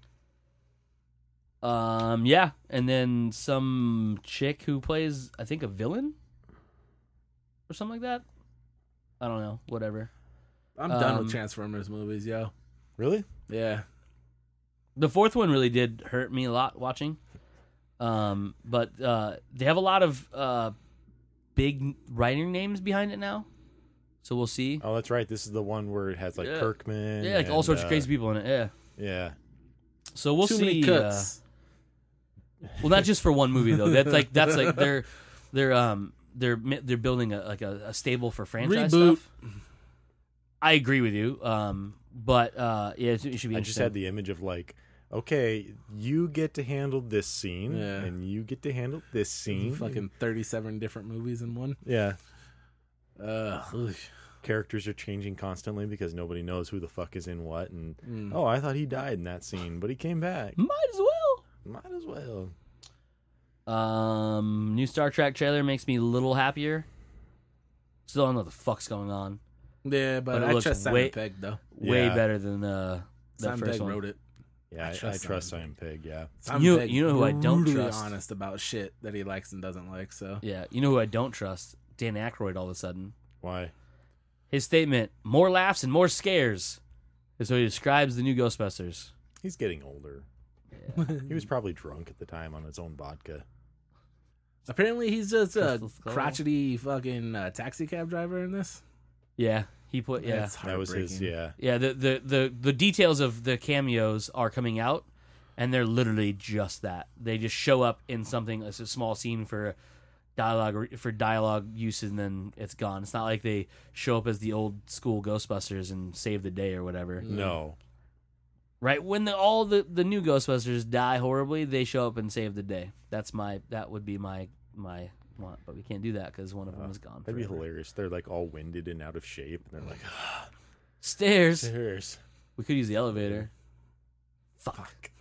Yeah, and then some chick who plays, I think, a villain or something like that. I don't know. Whatever. I'm done with Transformers movies, yo. Really? Yeah. The fourth one really did hurt me a lot watching. But they have a lot of big writing names behind it now. So we'll see. Oh, that's right. This is the one where it has like Yeah. Kirkman. Yeah, like all and, sorts of crazy people in it. Yeah. Yeah. So we'll Too see. many cuts. Well, not just for one movie though. That's like they're building a stable for franchise Reboot. stuff. I agree with you. But yeah, it should be interesting. I just had the image of like, okay, you get to handle this scene, Yeah. and you get to handle this scene. Fucking 37 different movies in one. Yeah. Ugh. Characters are changing constantly because nobody knows who the fuck is in what. And Mm. oh, I thought he died in that scene, but he came back. Might as well. Might as well. New Star Trek trailer makes me a little happier. Still don't know what the fuck's going on. Yeah, But but it I looks trust way- Simon Pegg though. Way Yeah. better than that Simon first Pegg one. wrote it. Yeah, I trust trust Simon Simon Pegg. Yeah. Simon You- Pegg you know who I don't brutally trust? honest about shit that he likes and doesn't like. So Yeah, you know who I don't trust? Dan Aykroyd. All of a sudden, Why? his statement: "More laughs and more scares," is how he describes the new Ghostbusters. He's getting older. He was probably drunk at the time on his own vodka. apparently he's just a Crystal Skull. crotchety fucking taxi cab driver in this. Yeah, he put It's That was his. heartbreaking. Yeah. Yeah, the details of the cameos are coming out, and they're literally just that. They just show up in something. It's a small scene for dialogue use, and then it's gone. It's not like they show up as the old school Ghostbusters and save the day or whatever. No. Right when all the new Ghostbusters die horribly, they show up and save the day. That would be my want, but we can't do that because one of them is gone. That'd be forever. hilarious. They're like all winded and out of shape, and they're like, Stairs. "Serious? We could use the elevator. Fuck.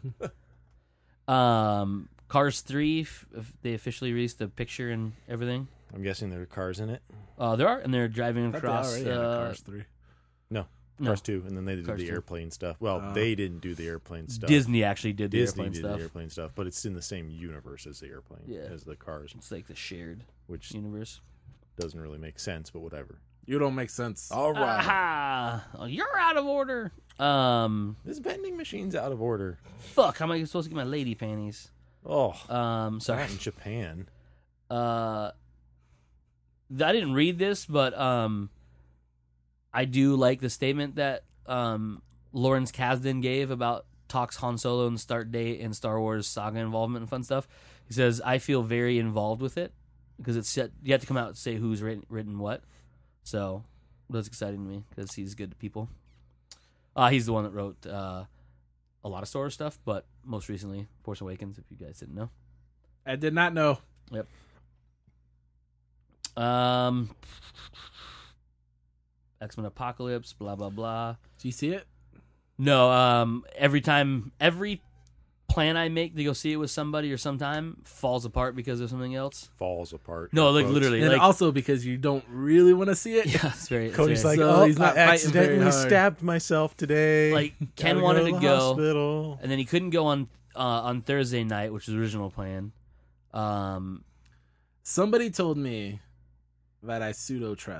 Cars 3, they officially released the picture and everything. I'm guessing there are cars in it. There are, and they're driving I thought they across. already had a Cars 3. No, No. Cars 2, and then they did Cars the 2. airplane stuff. Well, Oh. they didn't do the airplane stuff. Disney actually did the Disney airplane did stuff. the airplane stuff, but it's in the same universe as the airplane, Yeah. as the cars, It's like the shared which universe. doesn't really make sense, but whatever. You don't make sense. All right, Aha! Oh, you're out of order. this vending machine's out of order. Fuck. How am I supposed to get my lady panties? Oh, Sorry. not in Japan. I didn't read this, but I do like the statement that Lawrence Kasdan gave about talks Han Solo and start date and Star Wars saga involvement and fun stuff. He says, "I feel very involved with it because it's you have to come out and say who's written what." So that's exciting to me because he's good to people. He's the one that wrote a lot of Star Wars stuff, but most recently Force Awakens. If you guys didn't know. I did not know. Yep. X-Men Apocalypse, blah blah blah. Do you see it? No, every plan I make to go see it with somebody or sometime falls apart because of something else. Falls apart. No, in like quotes. literally, And like also because you don't really want to see it. yeah, it's very. Cody's like, very, So "Oh, he's not I fighting very accidentally hard." stabbed myself today." like Ken Gotta wanted to to the go, hospital. and then he couldn't go on Thursday night, which was the original plan. Somebody told me that I pseudo trust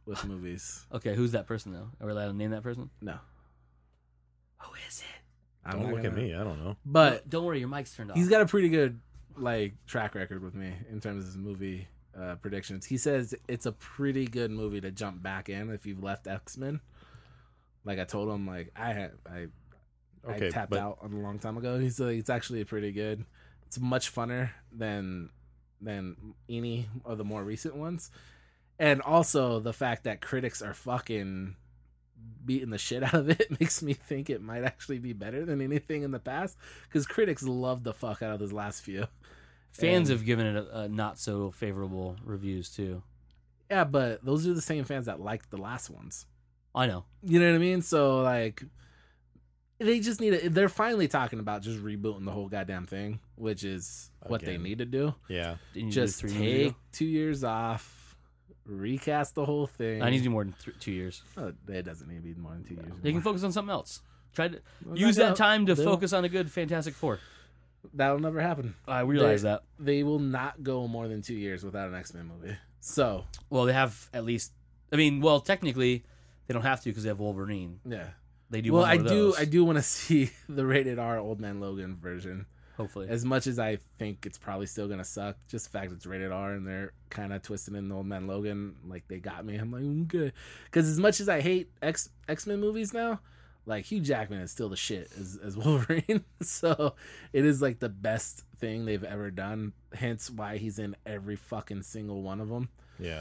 with movies. Okay, who's that person though? Are we allowed to name that person? No. Who is it? I'm Don't not look at gonna- me. I don't know. But Don't worry, your mic's turned off. he's got a pretty good track record with me in terms of his movie predictions. He says it's a pretty good movie to jump back in if you've left X-Men. Like I told him, like I tapped out a long time ago. He's like, it's actually pretty good. It's much funner than any of the more recent ones, and also the fact that critics are fucking beating the shit out of it makes me think it might actually be better than anything in the past, because critics love the fuck out of those last few. Fans have given it a not so favorable reviews too. Yeah, but those are the same fans that liked the last ones. I know. You know what I mean? So like, they just need to. They're finally talking about just rebooting the whole goddamn thing, which is what they Again. need to do. Yeah. Didn't you Just do 3 movies take ago? 2 years off, recast the whole thing. I need to do more than 2 years. Oh, it doesn't need to be more than 2 years. They can focus on something else. Try to Well, use that time to they'll- focus on a good Fantastic Four. That'll never happen. I realize that. They will not go more than 2 years without an X-Men movie. So Well, they have at least. I mean, well, technically, they don't have to because they have Wolverine. yeah. They do. Well, one I more of do. those, I do want to see the rated R Old Man Logan version. Hopefully, As much as I think it's probably still gonna suck, just the fact it's rated R and they're kind of twisting in the Old Man Logan, like they got me. I'm like, okay, because as much as I hate X-Men movies now, like Hugh Jackman is still the shit as Wolverine. So it is like the best thing they've ever done. Hence why he's in every fucking single one of them. Yeah.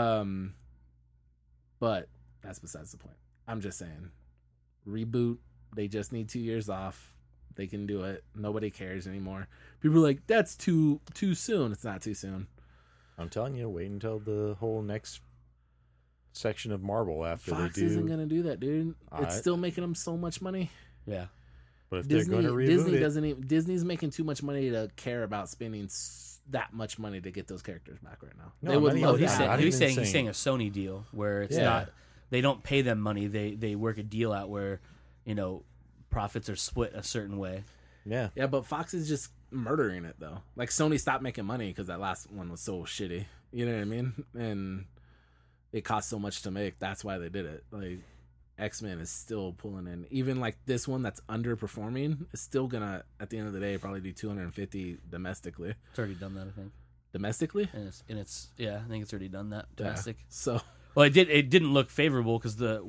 But that's besides the point. I'm just saying, reboot. They just need 2 years off. They can do it. Nobody cares anymore. People are like, that's too soon. It's not too soon. I'm telling you, wait until the whole next section of Marvel after Fox they do. isn't gonna do that, dude. It's I- still making them so much money. yeah. But if Disney, they're going to reboot Disney it, doesn't even. Disney's making too much money to care about spending that much money to get those characters back right now. No, they I'm would not even- love He's Yeah, that. not saying, even he's saying a Sony deal where it's Yeah. not. They don't pay them money. They work a deal out where, profits are split a certain way. yeah, Yeah, but Fox is just murdering it though. Like Sony stopped making money because that last one was so shitty. You know what I mean? And it cost so much to make. That's why they did it. Like X-Men is still pulling in. Even like this one that's underperforming is still gonna, at the end of the day, probably do 250 domestically. It's already done that, I think. Domestically? And it's I think it's already done that domestic. Yeah. So Well, it didn't look favorable because the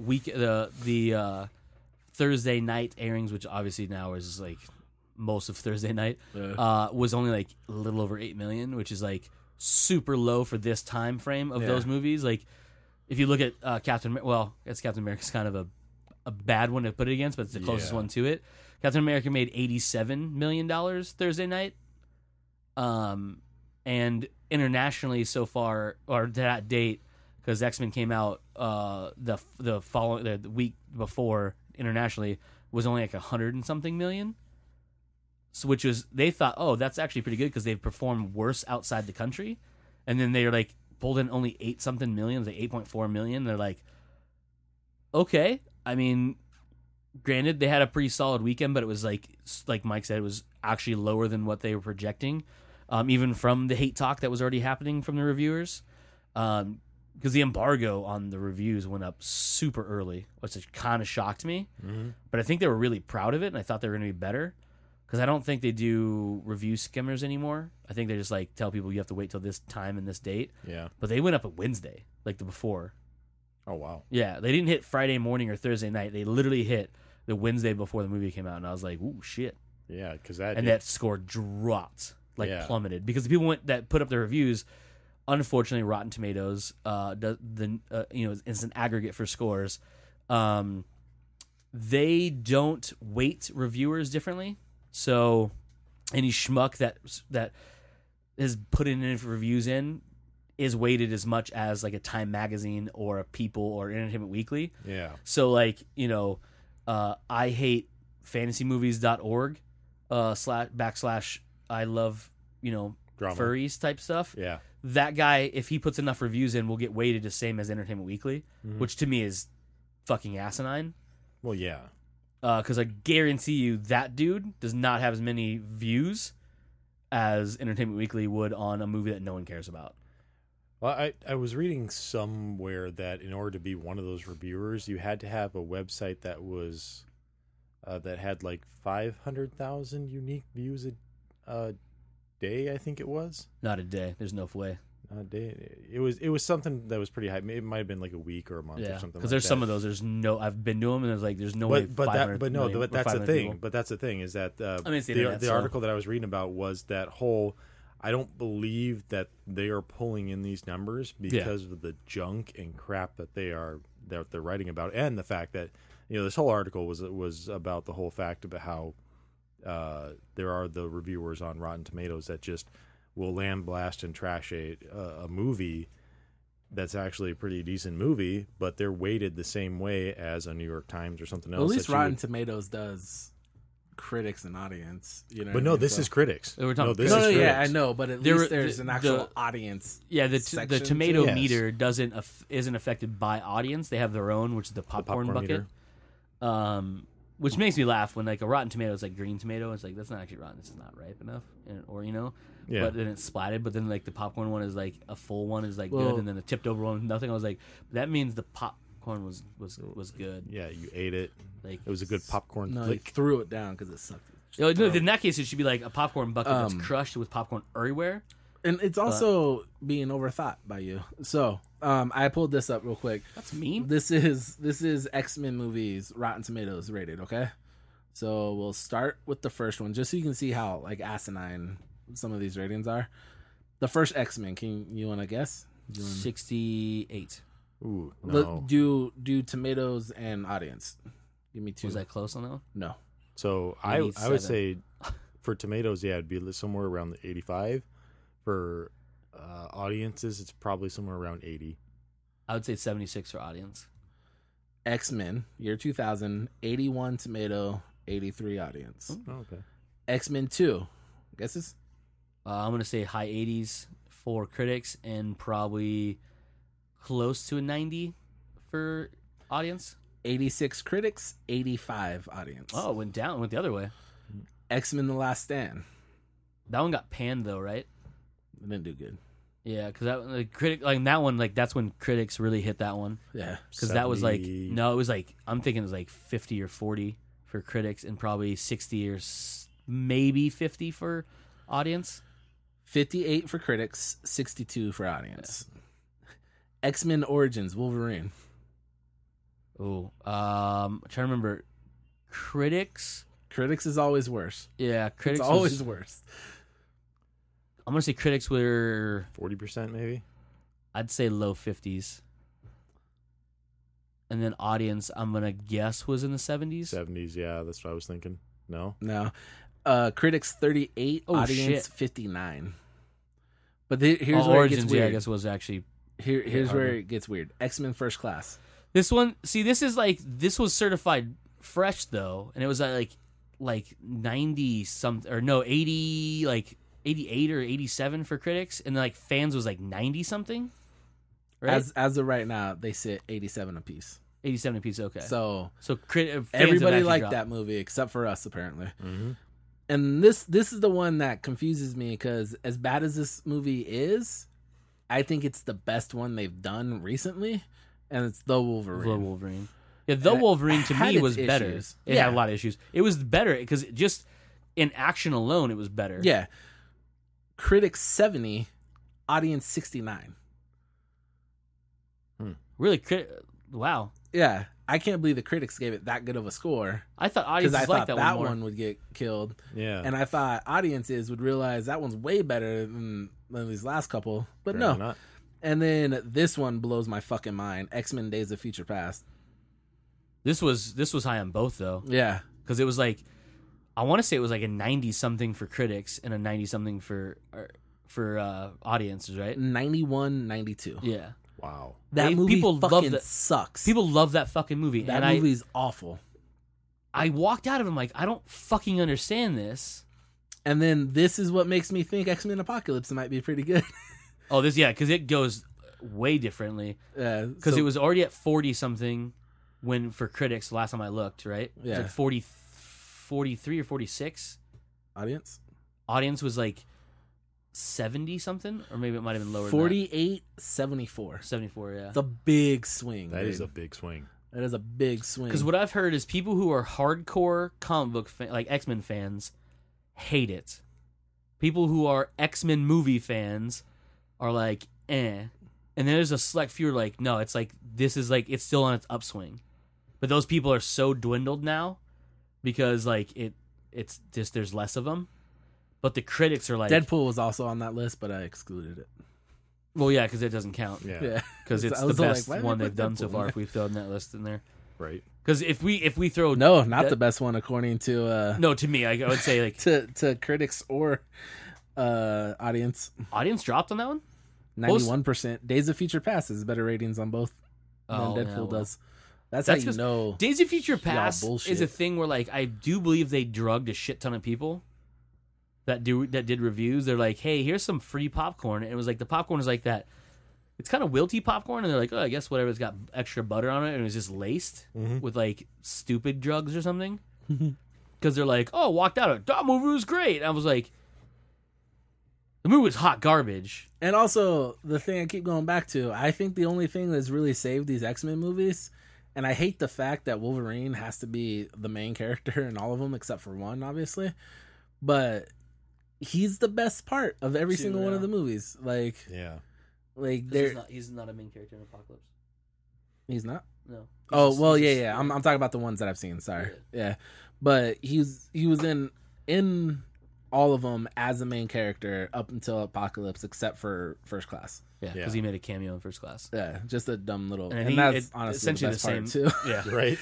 Thursday night airings, which obviously now is like most of Thursday night, was only like a little over 8 million, which is like super low for this time frame of Yeah. those movies. Like if you look at Captain America's kind of a bad one to put it against, but it's the closest Yeah. one to it. Captain America made $87 million Thursday night. And internationally so far, or that date, because X-Men came out the week before internationally, was only like 100 and something million. So which was, they thought, oh, that's actually pretty good because they've performed worse outside the country, and then they're like pulled in only 8 something million, like 8.4 million. They're like, okay, I mean, granted they had a pretty solid weekend, but it was like Mike said, it was actually lower than what they were projecting, even from the hate talk that was already happening from the reviewers. Because the embargo on the reviews went up super early, which kind of shocked me. Mm-hmm. But I think they were really proud of it, and I thought they were going to be better. Because I don't think they do review skimmers anymore. I think they just like tell people you have to wait till this time and this date. yeah. But they went up at Wednesday, like the before. Oh wow. Yeah, they didn't hit Friday morning or Thursday night. They literally hit the Wednesday before the movie came out, and I was like, "Ooh, shit!" Yeah, because that And that score dropped, like Yeah. plummeted, because the people that put up the reviews. Unfortunately, Rotten Tomatoes, is an aggregate for scores. They don't weight reviewers differently. So, any schmuck that is putting in reviews in is weighted as much as like a Time Magazine or a People or Entertainment Weekly. yeah. So, like, I hate fantasymovies.org / I love Drama. furries type stuff. Yeah. That guy, if he puts enough reviews in, will get weighted the same as Entertainment Weekly, which to me is fucking asinine. Well, yeah. Because I guarantee you that dude does not have as many views as Entertainment Weekly would on a movie that no one cares about. Well, I was reading somewhere that in order to be one of those reviewers, you had to have a website that was that had like 500,000 unique views a day. I think it was. Not a day. There's no way. A day. It was something that was pretty high. It might have been like a week or a month or something. Because there's some of those. There's no. I've been to them, and there's no way. But that's the thing. People. But that's the thing is that the article that I was reading about was that whole. I don't believe that they are pulling in these numbers because of the junk and crap that they're writing about, and the fact that this whole article was about the whole fact about how there are the reviewers on Rotten Tomatoes that just will lambaste and trash a movie that's actually a pretty decent movie, but they're weighted the same way as a New York Times or something else. Well, at least Rotten Tomatoes does critics and audience, but no, this is critics. We're talking this is critics. Yeah, I know, but at least there's an actual audience. Yeah, the tomato meter isn't affected by audience. They have their own, which is the popcorn bucket. Which makes me laugh when like a Rotten Tomato is like green tomato. It's like that's not actually rotten. This is not ripe enough, But then it's splatted. But then like the popcorn one is like a full one is like good, and then the tipped over one nothing. I was like, that means the popcorn was good. Yeah, you ate it. Like it was a good popcorn. No, you threw it down because it sucked. In that case, it should be like a popcorn bucket that's crushed with popcorn everywhere. And it's also being overthought by you. So I pulled this up real quick. That's mean. This is X-Men movies Rotten Tomatoes rated. Okay, so we'll start with the first one just so you can see how like asinine some of these ratings are. The first X-Men. You want to guess? 68. Ooh, no. Do tomatoes and audience. Give me two. Was that close on that one? No. So I would say for tomatoes, it'd be somewhere around the 85. For audiences, it's probably somewhere around 80. I would say 76 for audience. X-Men, year 2000, 81 tomato, 83 audience. Oh, okay. X-Men 2, guesses? I'm going to say high 80s for critics and probably close to a 90 for audience. 86 critics, 85 audience. Oh, it went the other way. X-Men: The Last Stand. That one got panned though, right? It didn't do good. Yeah, because that one, that's when critics really hit that one. Yeah, because that was like it was like I'm thinking it was like 50 or 40 for critics and probably 60 or maybe 50 for audience. 58 for critics, 62 for audience. Yeah. X-Men Origins Wolverine. Oh, I'm trying to remember. Critics is always worse. Yeah, critics it's always worse. I'm gonna say critics were 40% maybe. I'd say low 50s. And then audience, I'm gonna guess was in the 70s. 70s, yeah, that's what I was thinking. No. Critics 38, audience 59. But here's where Origins, it gets weird. I guess was actually here's where it gets weird. X-Men First Class. This one, this was certified fresh though, and it was like 90 something or no 80 like 88 or 87 for critics, and then like fans was like 90 something. Right? As of right now, they sit 87 apiece. 87 apiece, okay. So everybody liked that movie except for us apparently. Mm-hmm. And this is the one that confuses me because as bad as this movie is, I think it's the best one they've done recently. And it's The Wolverine. Yeah, The Wolverine to me was better. Issues. It had a lot of issues. It was better because just in action alone, it was better. Yeah. Critics 70, audience 69. Really? Wow. Yeah. I can't believe the critics gave it that good of a score. I thought audiences liked that one would get killed. Yeah. And I thought audiences would realize that one's way better than these last couple. But no. Not. And then this one blows my fucking mind. X-Men Days of Future Past. This was high on both though. Yeah. Because it was like, I want to say it was like a 90 something for critics and a 90 something for audiences, right? 91, 92. Yeah. Wow. That movie fucking sucks. People love that fucking movie. That movie's awful. I walked out of it like, I don't fucking understand this. And then this is what makes me think X-Men Apocalypse might be pretty good. Because it goes way differently. Because it was already at 40 something when for critics the last time I looked, right? It was like 43 or 46. Audience? Audience was like 70 something, or maybe it might have been lower. 48.74. 74, yeah. It's a big swing. That is dude. a big swing. That is a big swing. Because what I've heard is people who are hardcore comic book like X-Men fans hate it. People who are X-Men movie fans are like, eh. And then there's a select few who are like, no, it's like, this is like, it's still on its upswing. But those people are so dwindled now because like it's just, there's less of them. But the critics are like... Deadpool was also on that list, but I excluded it. Well, yeah, because it doesn't count. Yeah. Because it's I the was best like, why one did they they've put done so Deadpool far in if we throw that list in there. Right. Because if we throw... No, not the best one according to... No, to me, I would say like... to critics or audience. Audience dropped on that one? 91%. Days of Future Past has better ratings on both than Deadpool does. That's how you know. Days of Future Past bullshit. is a thing where like I do believe they drugged a shit ton of people that did reviews. They're like, hey, here's some free popcorn. And it was like the popcorn is like that. It's kind of wilty popcorn, and they're like, oh, I guess whatever. It's got extra butter on it, and it was just laced with like stupid drugs or something. Because they're like, oh, walked out of it. That movie was great. And I was like, the movie was hot garbage. And also, the thing I keep going back to, I think the only thing that's really saved these X-Men movies, and I hate the fact that Wolverine has to be the main character in all of them except for one, obviously, but he's the best part of every single one of the movies. Like, Yeah. like He's not a main character in Apocalypse. he's not. No. Oh well, yeah. I'm talking about the ones that I've seen. Sorry, yeah. But he was in all of them as the main character up until Apocalypse, except for First Class. Yeah, because Yeah. he made a cameo in First Class. Yeah, just a dumb little. And that's it's honestly essentially the best the part same. too. Yeah. Right.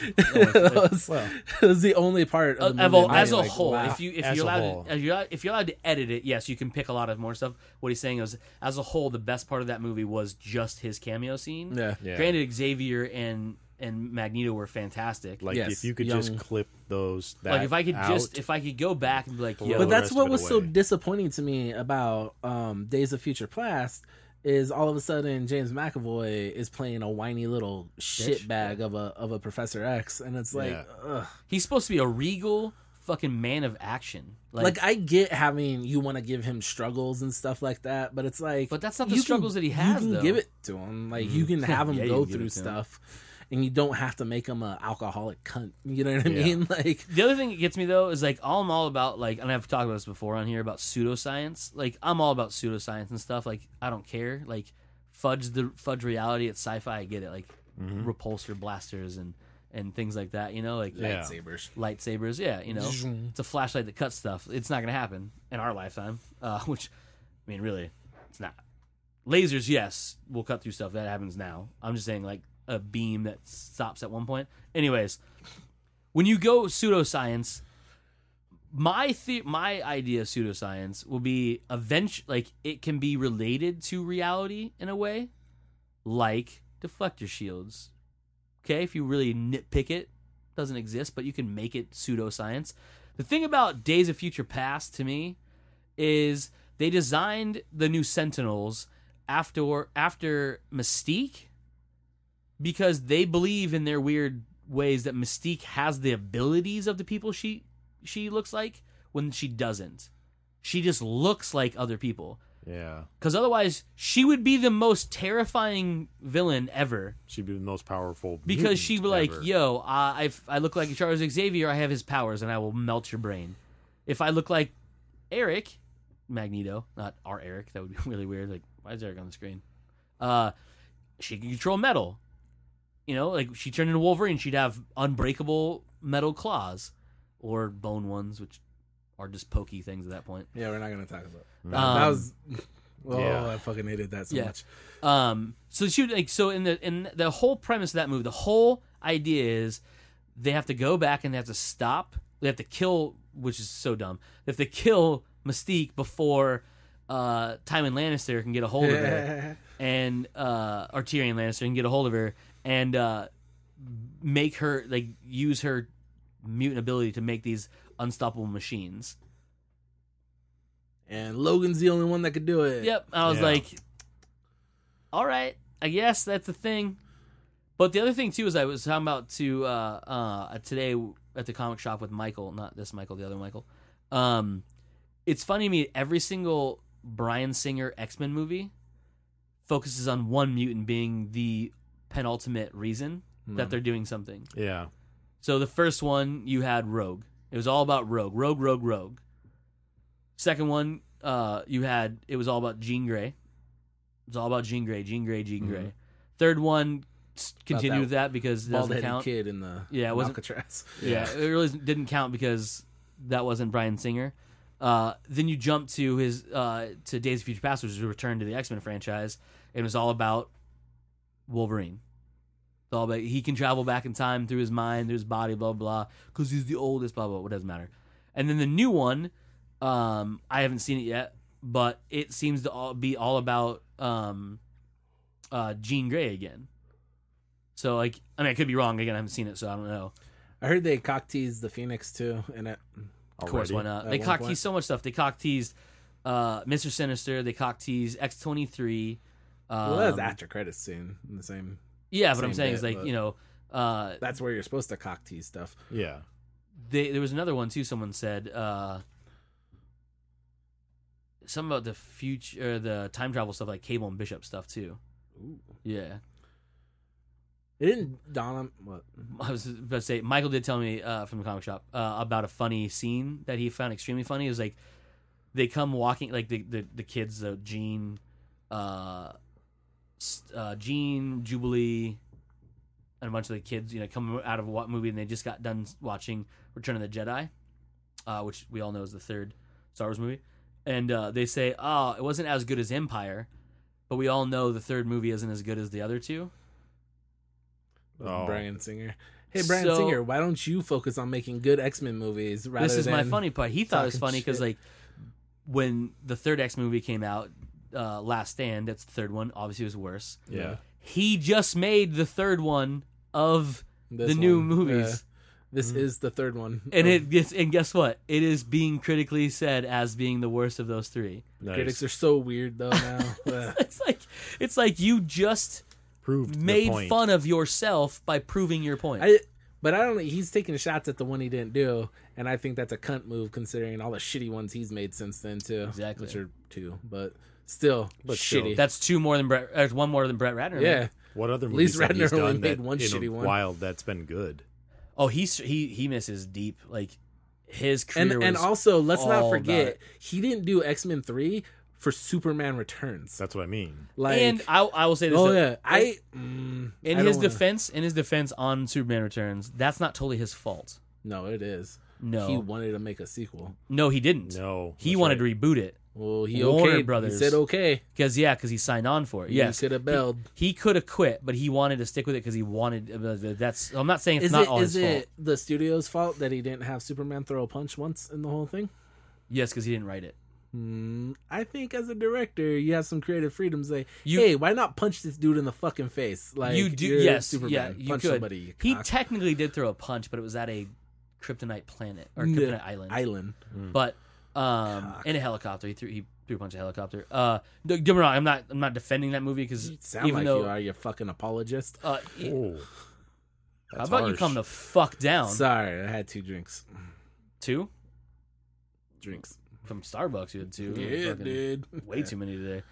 It was the only part of the movie As a like, whole, wow. if As you're a allowed whole. if you're allowed to edit it, yes, you can pick a lot of more stuff. What he's saying is, as a whole, the best part of that movie was just his cameo scene. Yeah. Yeah. Granted, Xavier and Magneto were fantastic. Like Yes, if you could young- just clip those. That Like if I could go back and be like, yo, But that's rest what of it was so away. disappointing to me about Days of Future Past is all of a sudden James McAvoy is playing a whiny little shitbag of a Professor X, and it's like, Yeah. ugh. he's supposed to be a regal fucking man of action. Like I get having you want to give him struggles and stuff like that, but it's like, But that's not the you struggles that he has, You can though. give it to him, like you can have him Yeah, you go can give through it to him. stuff, and you don't have to make him an alcoholic cunt. You know what I Yeah. mean? Like, The other thing that gets me though is like I'm all about like, and I've talked about this before on here about pseudoscience. Like I'm all about pseudoscience and stuff. Like I don't care. Like fudge reality. It's sci-fi. I get it. Like repulsor blasters and things like that. You know, like Yeah. lightsabers. Yeah, you know, it's a flashlight that cuts stuff. It's not gonna happen in our lifetime. Which, I mean, really, it's not. Lasers, yes, will cut through stuff. That happens now. I'm just saying, like a beam that stops at one point. Anyways, when you go pseudoscience, my idea of pseudoscience will be like it can be related to reality in a way, like deflector shields. Okay, if you really nitpick it, doesn't exist, but you can make it pseudoscience. The thing about Days of Future Past to me is they designed the new Sentinels after Mystique because they believe in their weird ways that Mystique has the abilities of the people she looks like when she doesn't. She just looks like other people. Yeah. Because otherwise, she would be the most terrifying villain ever. She'd be the most powerful. Because she'd be like, mutant yo, I look like Charles Xavier, I have his powers, and I will melt your brain. If I look like Eric, Magneto, not our Eric, that would be really weird. Like, why is Eric on the screen? She can control metal. You know, like, she turned into Wolverine, she'd have unbreakable metal claws. Or bone ones, which are just pokey things at that point. yeah, we're not gonna talk about that. Um, That was. Oh, Yeah. I fucking hated that so Yeah. much. So she like so in the whole premise of that movie, the whole idea is they have to go back and they have to stop. They have to kill, which is so dumb. They have to kill Mystique before Tywin Lannister can get a hold of her, and or Tyrion Lannister can get a hold of her and make her like use her mutant ability to make these unstoppable machines. And Logan's the only one that could do it. Yep. I was Yeah. like, all right, I guess that's the thing. But the other thing, too, is I was talking about today at the comic shop with Michael, not this Michael, the other Michael. It's funny to me, every single Bryan Singer X-Men movie focuses on one mutant being the penultimate reason that they're doing something. Yeah. So the first one, you had Rogue. It was all about Rogue. Rogue. Second one, it was all about Jean Grey. It was all about Jean Grey. Third one continued with that because it doesn't Bald-headed count. kid in the Yeah, it wasn't- Alcatraz. Yeah, it really didn't count because that wasn't Bryan Singer. Then you jump to his to Days of Future Past, which is a return to the X-Men franchise. It was all about Wolverine. It's all about he can travel back in time through his mind, through his body, blah blah, because he's the oldest, blah blah. What doesn't matter. And then the new one, I haven't seen it yet, but it seems to be all about Jean Grey again. So like, I mean, I could be wrong. Again, I haven't seen it, so I don't know. I heard they cock teased the Phoenix too, and it. Of course, why not? At They one cock point. teased so much stuff. They cock teased Mr. Sinister. They cock teased X-23. Well, that's after credits scene in the same. Yeah, but I'm same saying bit, is like but- That's where you're supposed to cock tease stuff. Yeah. there was another one too. Someone said something about the future, the time travel stuff, like Cable and Bishop stuff too. Ooh. Yeah, It didn't dawn on what. I was about to say Michael did tell me from the comic shop about a funny scene that he found extremely funny. It was like they come walking, like the kids, Jean, Jean, Jubilee, and a bunch of the kids, come out of what movie, and they just got done watching Return of the Jedi, which we all know is the third Star Wars movie, and they say, "Oh, it wasn't as good as Empire," but we all know the third movie isn't as good as the other two. Oh. Bryan Singer. Hey, Bryan So- Singer, why don't you focus on making good X-Men movies rather This is my than funny part. He thought it was talking funny because shit? like when the third X movie came out, Last Stand, that's the third one. Obviously, it was worse. Yeah. He just made the third one of this the new one? movies. This is the third one. And of- and guess what? It is being critically said as being the worst of those three. Nice. critics are so weird though now. It's like you just Proved the made point. fun of yourself by proving your point. But I don't. He's taking shots at the one he didn't do, and I think that's a cunt move considering all the shitty ones he's made since then too. Exactly. which are two, but still shitty. That's two more than Brett. There's one more than Brett Ratner. yeah. man. What other least movies have Ratner he's only done made that one in shitty a one. while that's been good? Oh, he misses deep. Like his career And was also let's all not about forget it. he didn't do X-Men 3 for Superman Returns. That's what I mean. Like, and I will say this. oh that yeah, in I don't his wanna- defense on Superman Returns, that's not totally his fault. No, it is. No. He wanted to make a sequel. No, he didn't. No. He that's wanted right. to reboot it Well, he Warner okayed. Brothers. He said okay. because he signed on for it. Yes, He could have bailed. He could have quit, but he wanted to stick with it because he wanted. That's. I'm not saying it's not all his Is fault. it the studio's fault that he didn't have Superman throw a punch once in the whole thing? Yes, because he didn't write it. I think as a director, you have some creative freedom. Say, You- hey, why not punch this dude in the fucking face? Like You do, you're yes, Superman. yeah, you punch could. somebody. You He cock. technically did throw a punch, but it was at a kryptonite planet or No, kryptonite island. But in a helicopter, he threw a punch at a helicopter. Don't get me wrong, I'm not defending that movie because You sound even like though you are. You fucking apologist. Oh, how that's about you harsh. come the fuck down? Sorry, I had 2 drinks. Two Drinks. from Starbucks, you had two. Yeah, Fucking dude. way too many today.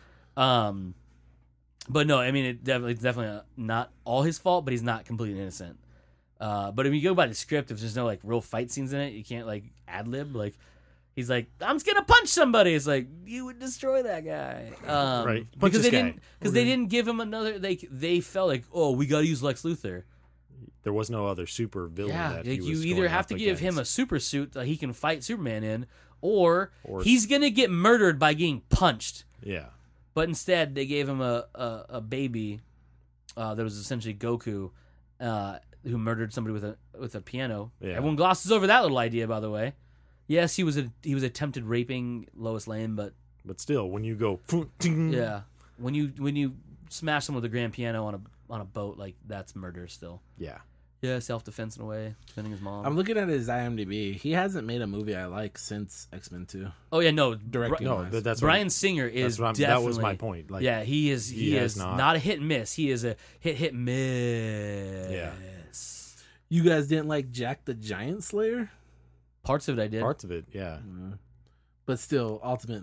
But no, I mean it's definitely not all his fault, but he's not completely innocent. But if you go by the script, if there's no like real fight scenes in it, you can't like ad lib. Like he's like, I'm just gonna punch somebody. It's like you would destroy that guy, Right. Punch Because this they guy. didn't because they didn't give him another. They felt like, oh, we got to use Lex Luthor. There was no other super villain Yeah, that like he was you either going have up to give him a against. super suit that he can fight Superman in, or Or- he's gonna get murdered by getting punched. Yeah. But instead, they gave him a baby that was essentially Goku, who murdered somebody with a piano. Yeah. Everyone glosses over that little idea, by the way. Yes, he was attempted raping Lois Lane, but But still, when you go, yeah, when you smash someone with a grand piano on a boat, like that's murder still. yeah, Yeah, self defense in a way, defending his mom. I'm looking at his IMDb. He hasn't made a movie I like since X-Men 2. Oh yeah, no, Directing. no, wise. that's Brian what, Singer is that's what definitely. that was my point. Like, yeah, he is. He has is not- not a hit and miss. He is a hit miss. Yeah. You guys didn't like Jack the Giant Slayer? Parts of it I did. parts of it, yeah. But still, ultimately.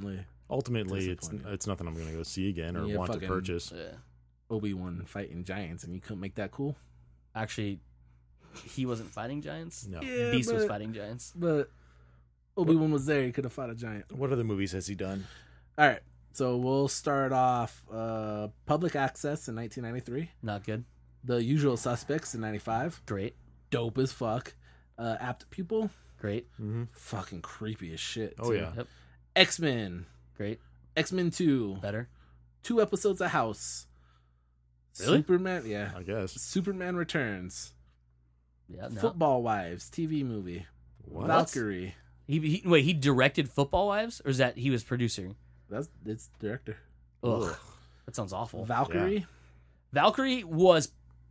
Ultimately, it's Disappointing. nothing I'm going to go see again or Yeah, want to fucking- purchase. Yeah. Obi-Wan fighting giants, and you couldn't make that cool. Actually, he wasn't fighting giants. No. Yeah, Beast was but- fighting giants. But Obi-Wan was there. He could have fought a giant. What other movies has he done? All right. So we'll start off Public Access in 1993. Not good. The Usual Suspects in 95. Great. Dope as fuck. Apt Pupil. Great. Mm-hmm. Fucking creepy as shit. Oh, too. yeah. Yep. X-Men. Great. X-Men 2. Better. 2 episodes of House. Really? Superman. Yeah. I guess. Superman Returns. Yeah. No. Football Wives TV movie. What? Valkyrie. Wait, he directed Football Wives, or is that he was producer? It's director. Ugh. That sounds awful. Valkyrie. Valkyrie was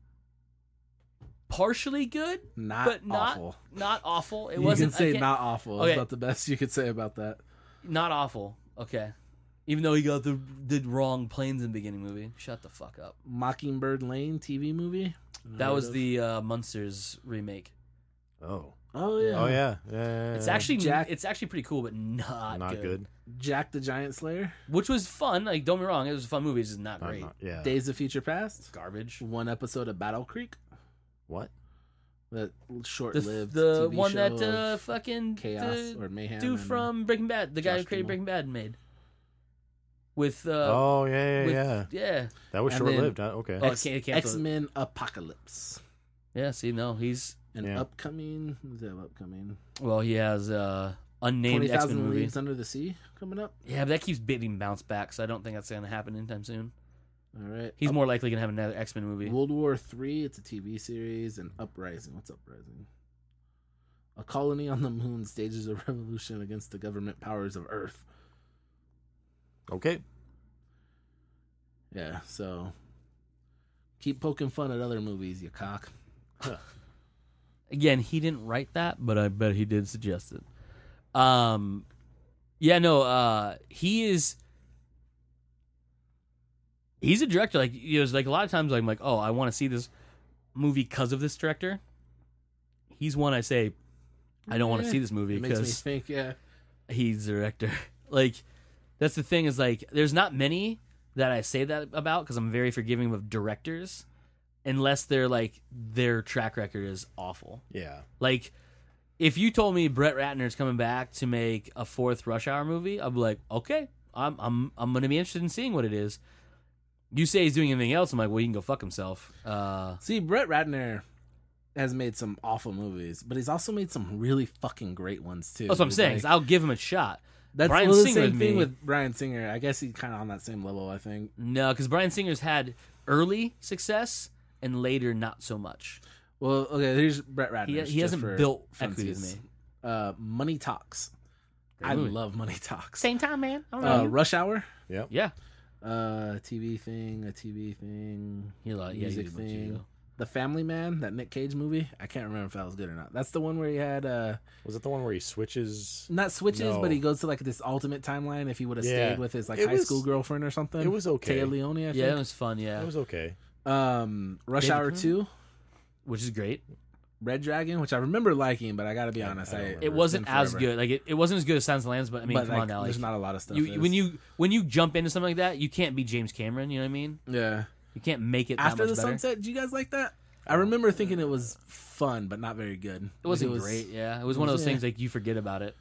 partially good, Not but not awful. not awful. It You wasn't. can say I can't- not awful. Okay. It's about the best you could say about that. not awful. Okay. Even though he got the wrong planes in the beginning movie. Shut the fuck up. Mockingbird Lane TV movie. That was the Munsters remake. Oh. Oh yeah. Oh, yeah. Yeah. It's actually Jack- it's actually pretty cool, but not good. Jack the Giant Slayer. Which was fun. Like, don't be wrong, it was a fun movie. It's just not great. Yeah. Days of Future Past. Garbage. 1 episode of Battle Creek. What? That short-lived The TV one show that of fucking chaos the or mayhem. dude and- from Breaking Bad, the guy who Josh created Duhamel. Breaking Bad, made. With Oh, yeah. with- yeah. That was And then- short-lived. Huh? Okay. Oh, X- it canceled. X-Men Apocalypse. Yeah, see, no, he's An Yeah. upcoming. Who's that upcoming? well, he has unnamed X-Men 20,000 movie. Leagues Under the Sea coming up. Yeah, but that keeps getting bounced back, so I don't think that's gonna happen anytime soon. All right. He's more likely gonna have another X-Men movie. World War III. It's a TV series. And Uprising. What's Uprising? A colony on the moon stages a revolution against the government powers of Earth. Okay. Yeah, so keep poking fun at other movies, you cock. Again, he didn't write that, but I bet he did suggest it. Yeah, no, he's a director. Like, you know, like a lot of times I'm like, oh, I want to see this movie because of this director. He's one I say I don't want to Yeah, see this movie It makes me because think, yeah. he's the director. Like, that's the thing is, like, there's not many that I say that about because I'm very forgiving of directors unless they're like their track record is awful. Yeah. Like, if you told me Brett Ratner's coming back to make a 4th Rush Hour movie, I'd be like, okay, I'm gonna be interested in seeing what it is. You say he's doing anything else, I'm like, well, he can go fuck himself. See, Brett Ratner has made some awful movies, but he's also made some really fucking great ones too. That's what I'm saying. Like, is I'll give him a shot. that's Bryan well, the Singer same with thing me. with Bryan Singer. I guess he's kind of on that same level. I think. No, because Bryan Singer's had early success and later not so much. Well, okay. Here's Brett Ratner. He hasn't built equity with me. Money Talks. Great I movie. love Money Talks. Same time, man. I don't know. Rush Hour. Yep. Yeah. A TV thing. He like, yeah, Music he did much thing. ago. The Family Man, that Nick Cage movie. I can't remember if that was good or not. That's the one where he had Was it the one where he switches? not switches, No. but he goes to like this alternate timeline. If he would have Yeah. stayed with his like It high was- school girlfriend or something, it was okay. Taya Leone, I think. Yeah, it was fun. Yeah, It was okay. Rush David Hour Cameron? 2, which is great. Red Dragon, which I remember liking, but I gotta be I honest, don't I remember. It it's wasn't been as forever. good. Like it wasn't as good as Silence of the Lambs, but I mean, But come like, on now. there's Like, not a lot of stuff. you, when you jump into something like that, you can't be James Cameron. You know what I mean? yeah. You can't make it that After much the better. Sunset, did you guys like that? I remember thinking it was fun, but not very good. It wasn't was, great. Yeah, it was one of those yeah. things like you forget about it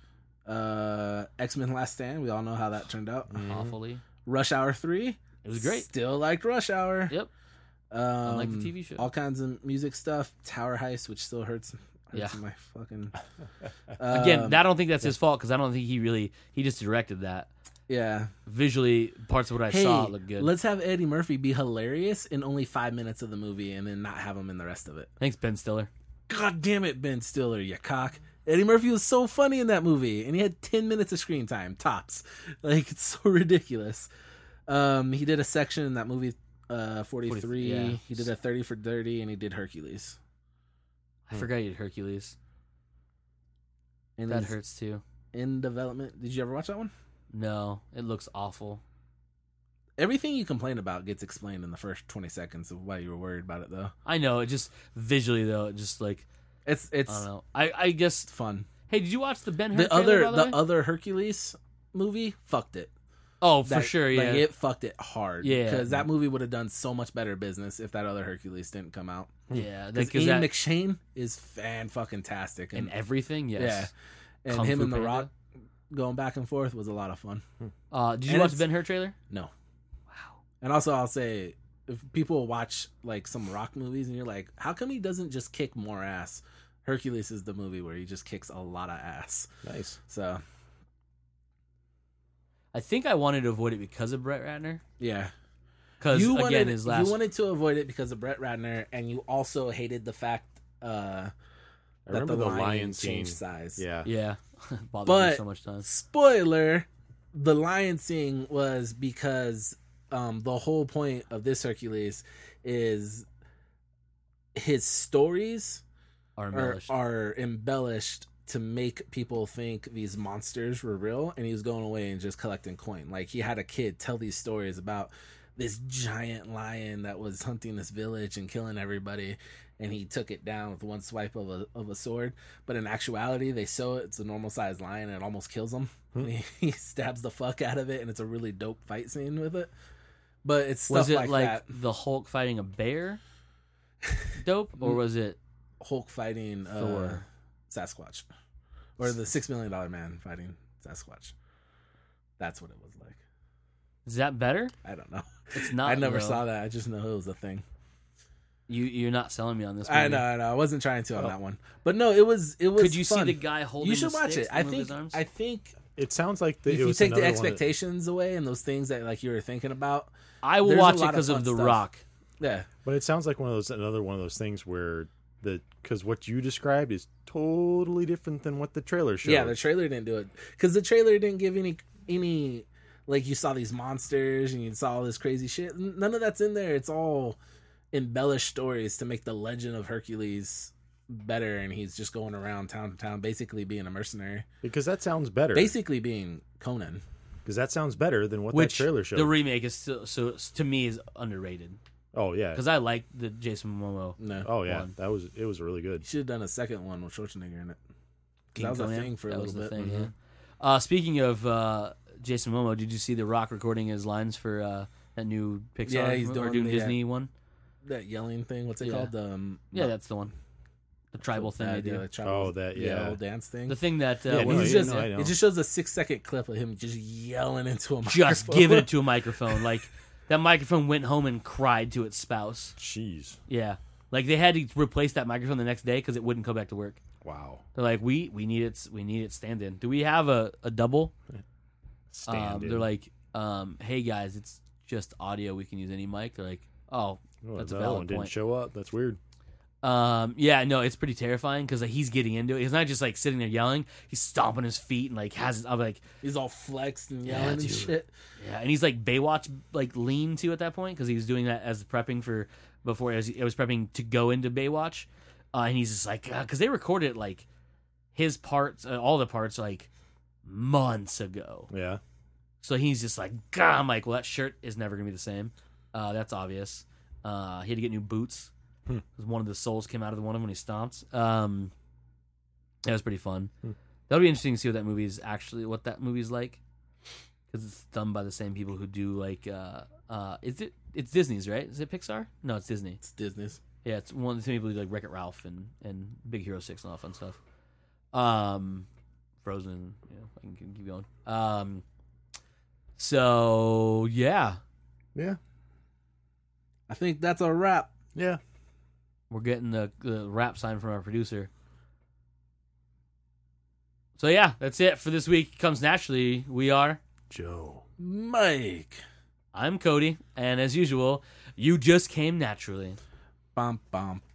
X-Men Last Stand. We all know how that turned out. awfully. Rush Hour 3. It was great. Still liked Rush Hour. Yep. Unlike the TV show. All kinds of music stuff. Tower Heist, which still hurts Yeah. my fucking. Again, I don't think that's his fault because I don't think he just directed that. Yeah. Visually, parts of what I Hey, saw look good. let's have Eddie Murphy be hilarious in only 5 minutes of the movie, and then not have him in the rest of it. Thanks, Ben Stiller. God damn it, Ben Stiller, you cock. Eddie Murphy was so funny in that movie, and he had 10 minutes of screen time, tops. Like, it's so ridiculous. He did a section in that movie, 43. yeah. He did a 30 for 30, and he did Hercules. I forgot you did Hercules. And That he's hurts too. in development. Did you ever watch that one? No, it looks awful. Everything you complain about gets explained in the first 20 seconds of why you were worried about it, though. I know. It just visually though, it just like It's I don't know. I guess. fun. Hey, did you watch the Ben Hur The trailer, by the way? other Hercules movie fucked it. Oh, for sure, yeah. Like, it fucked it hard. Yeah. Because that movie would have done so much better business if that other Hercules didn't come out. Yeah, Because Ian McShane is fan-fucking-tastic. and everything, yes. Yeah. And Kung him Fu and The Panda. Rock going back and forth was a lot of fun. Did you And watch it's- the Ben-Hur trailer? No. Wow. And also, I'll say, if people watch like some Rock movies and you're like, how come he doesn't just kick more ass? Hercules is the movie where he just kicks a lot of ass. Nice. So, I think I wanted to avoid it because of Brett Ratner. yeah. Because, You again, his last... You wanted to avoid it because of Brett Ratner, and you also hated the fact I that remember the the lion lion scene. changed size. Yeah. Yeah. Bothered me But so much time. spoiler, the lion scene was because the whole point of this Hercules is his stories Are embellished. are embellished to make people think these monsters were real, and he was going away and just collecting coin. Like, he had a kid tell these stories about this giant lion that was hunting this village and killing everybody, and he took it down with one swipe of a sword. But in actuality, they show it's a normal sized lion and it almost kills him. And he stabs the fuck out of it, and it's a really dope fight scene with it. But it's stuff Was it like, like that. the Hulk fighting a bear? Dope? Or was it... Hulk fighting Thor. Sasquatch, or the $6 Million Man fighting Sasquatch. That's what it was like. Is that better? I don't know. It's not. I never though. saw that. I just know it was a thing. You're not selling me on this. I movie. know. I wasn't trying to on that one, but no, it was. Could you see fun. the guy holding? You should the watch sticks it. to move his arms? I think It sounds like if it you was take the another one that- expectations away and those things that like you were thinking about, I will there's a watch it lot of because of fun The stuff. Rock. yeah, But it sounds like another one of those things where because what you described is totally different than what the trailer showed. yeah. The trailer didn't do it because the trailer didn't give any like you saw these monsters and you saw all this crazy shit. None of that's in there. It's all embellished stories to make the legend of Hercules better, and he's just going around town to town, basically being a mercenary, because that sounds better. basically being Conan. Because that sounds better than what Which that trailer showed. the remake is still so to me is underrated oh yeah. because I like the Jason Momoa. No, Oh yeah. one. It was really good. you should have done a second one with Schwarzenegger in it. 'Cause King that was Conan? a thing for a That little was the bit. thing, Mhm. yeah. Speaking of Jason Momoa, did you see The Rock recording his lines for that new Pixar? Yeah, he's or doing the, Disney one. That yelling thing. What's it Yeah. called? Yeah, that's the one. The tribal thing they do. The tribal, Oh, that- yeah. old dance thing. The thing that Yeah, was- no, He's yeah, just, no, I know. it just shows a 6-second clip of him just yelling into a microphone. just giving it to a microphone. Like that microphone went home and cried to its spouse. Jeez. Yeah, like they had to replace that microphone the next day because it wouldn't go back to work. Wow. They're like, we need it stand in. Do we have a double? Stand in. They're like, hey guys, it's just audio. We can use any mic. They're like, oh, Oh, that's a that valid one didn't point. show up. That's weird. Yeah, no, it's pretty terrifying because like, he's getting into it. He's not just like sitting there yelling. He's stomping his feet and like has. I'm like, He's all flexed and Yeah, yelling and dude. shit. yeah, and he's like Baywatch like lean to at that point because he was doing that as prepping for before as it was prepping to go into Baywatch, and he's just like because they recorded like his parts, all the parts like months ago. Yeah. So he's just like, God, I'm like, well, that shirt is never gonna be the same. That's obvious. He had to get new boots. 'Cause one of the souls came out of one of them when he stomped. That was pretty fun. That'll be interesting to see what that movie's like, because it's done by the same people who do like, it's Disney's, right? Is it Pixar? No, it's Disney. It's Disney's. Yeah, it's one of the same people who do like Wreck-It Ralph and Big Hero 6 and all that fun stuff. Frozen, I can keep going. So yeah, Yeah. I think that's a wrap. Yeah. we're getting the rap sign from our producer. So yeah, that's it for this week. Comes naturally. We are. Joe. Mike. I'm Cody, and as usual, you just came naturally. Bum, bum,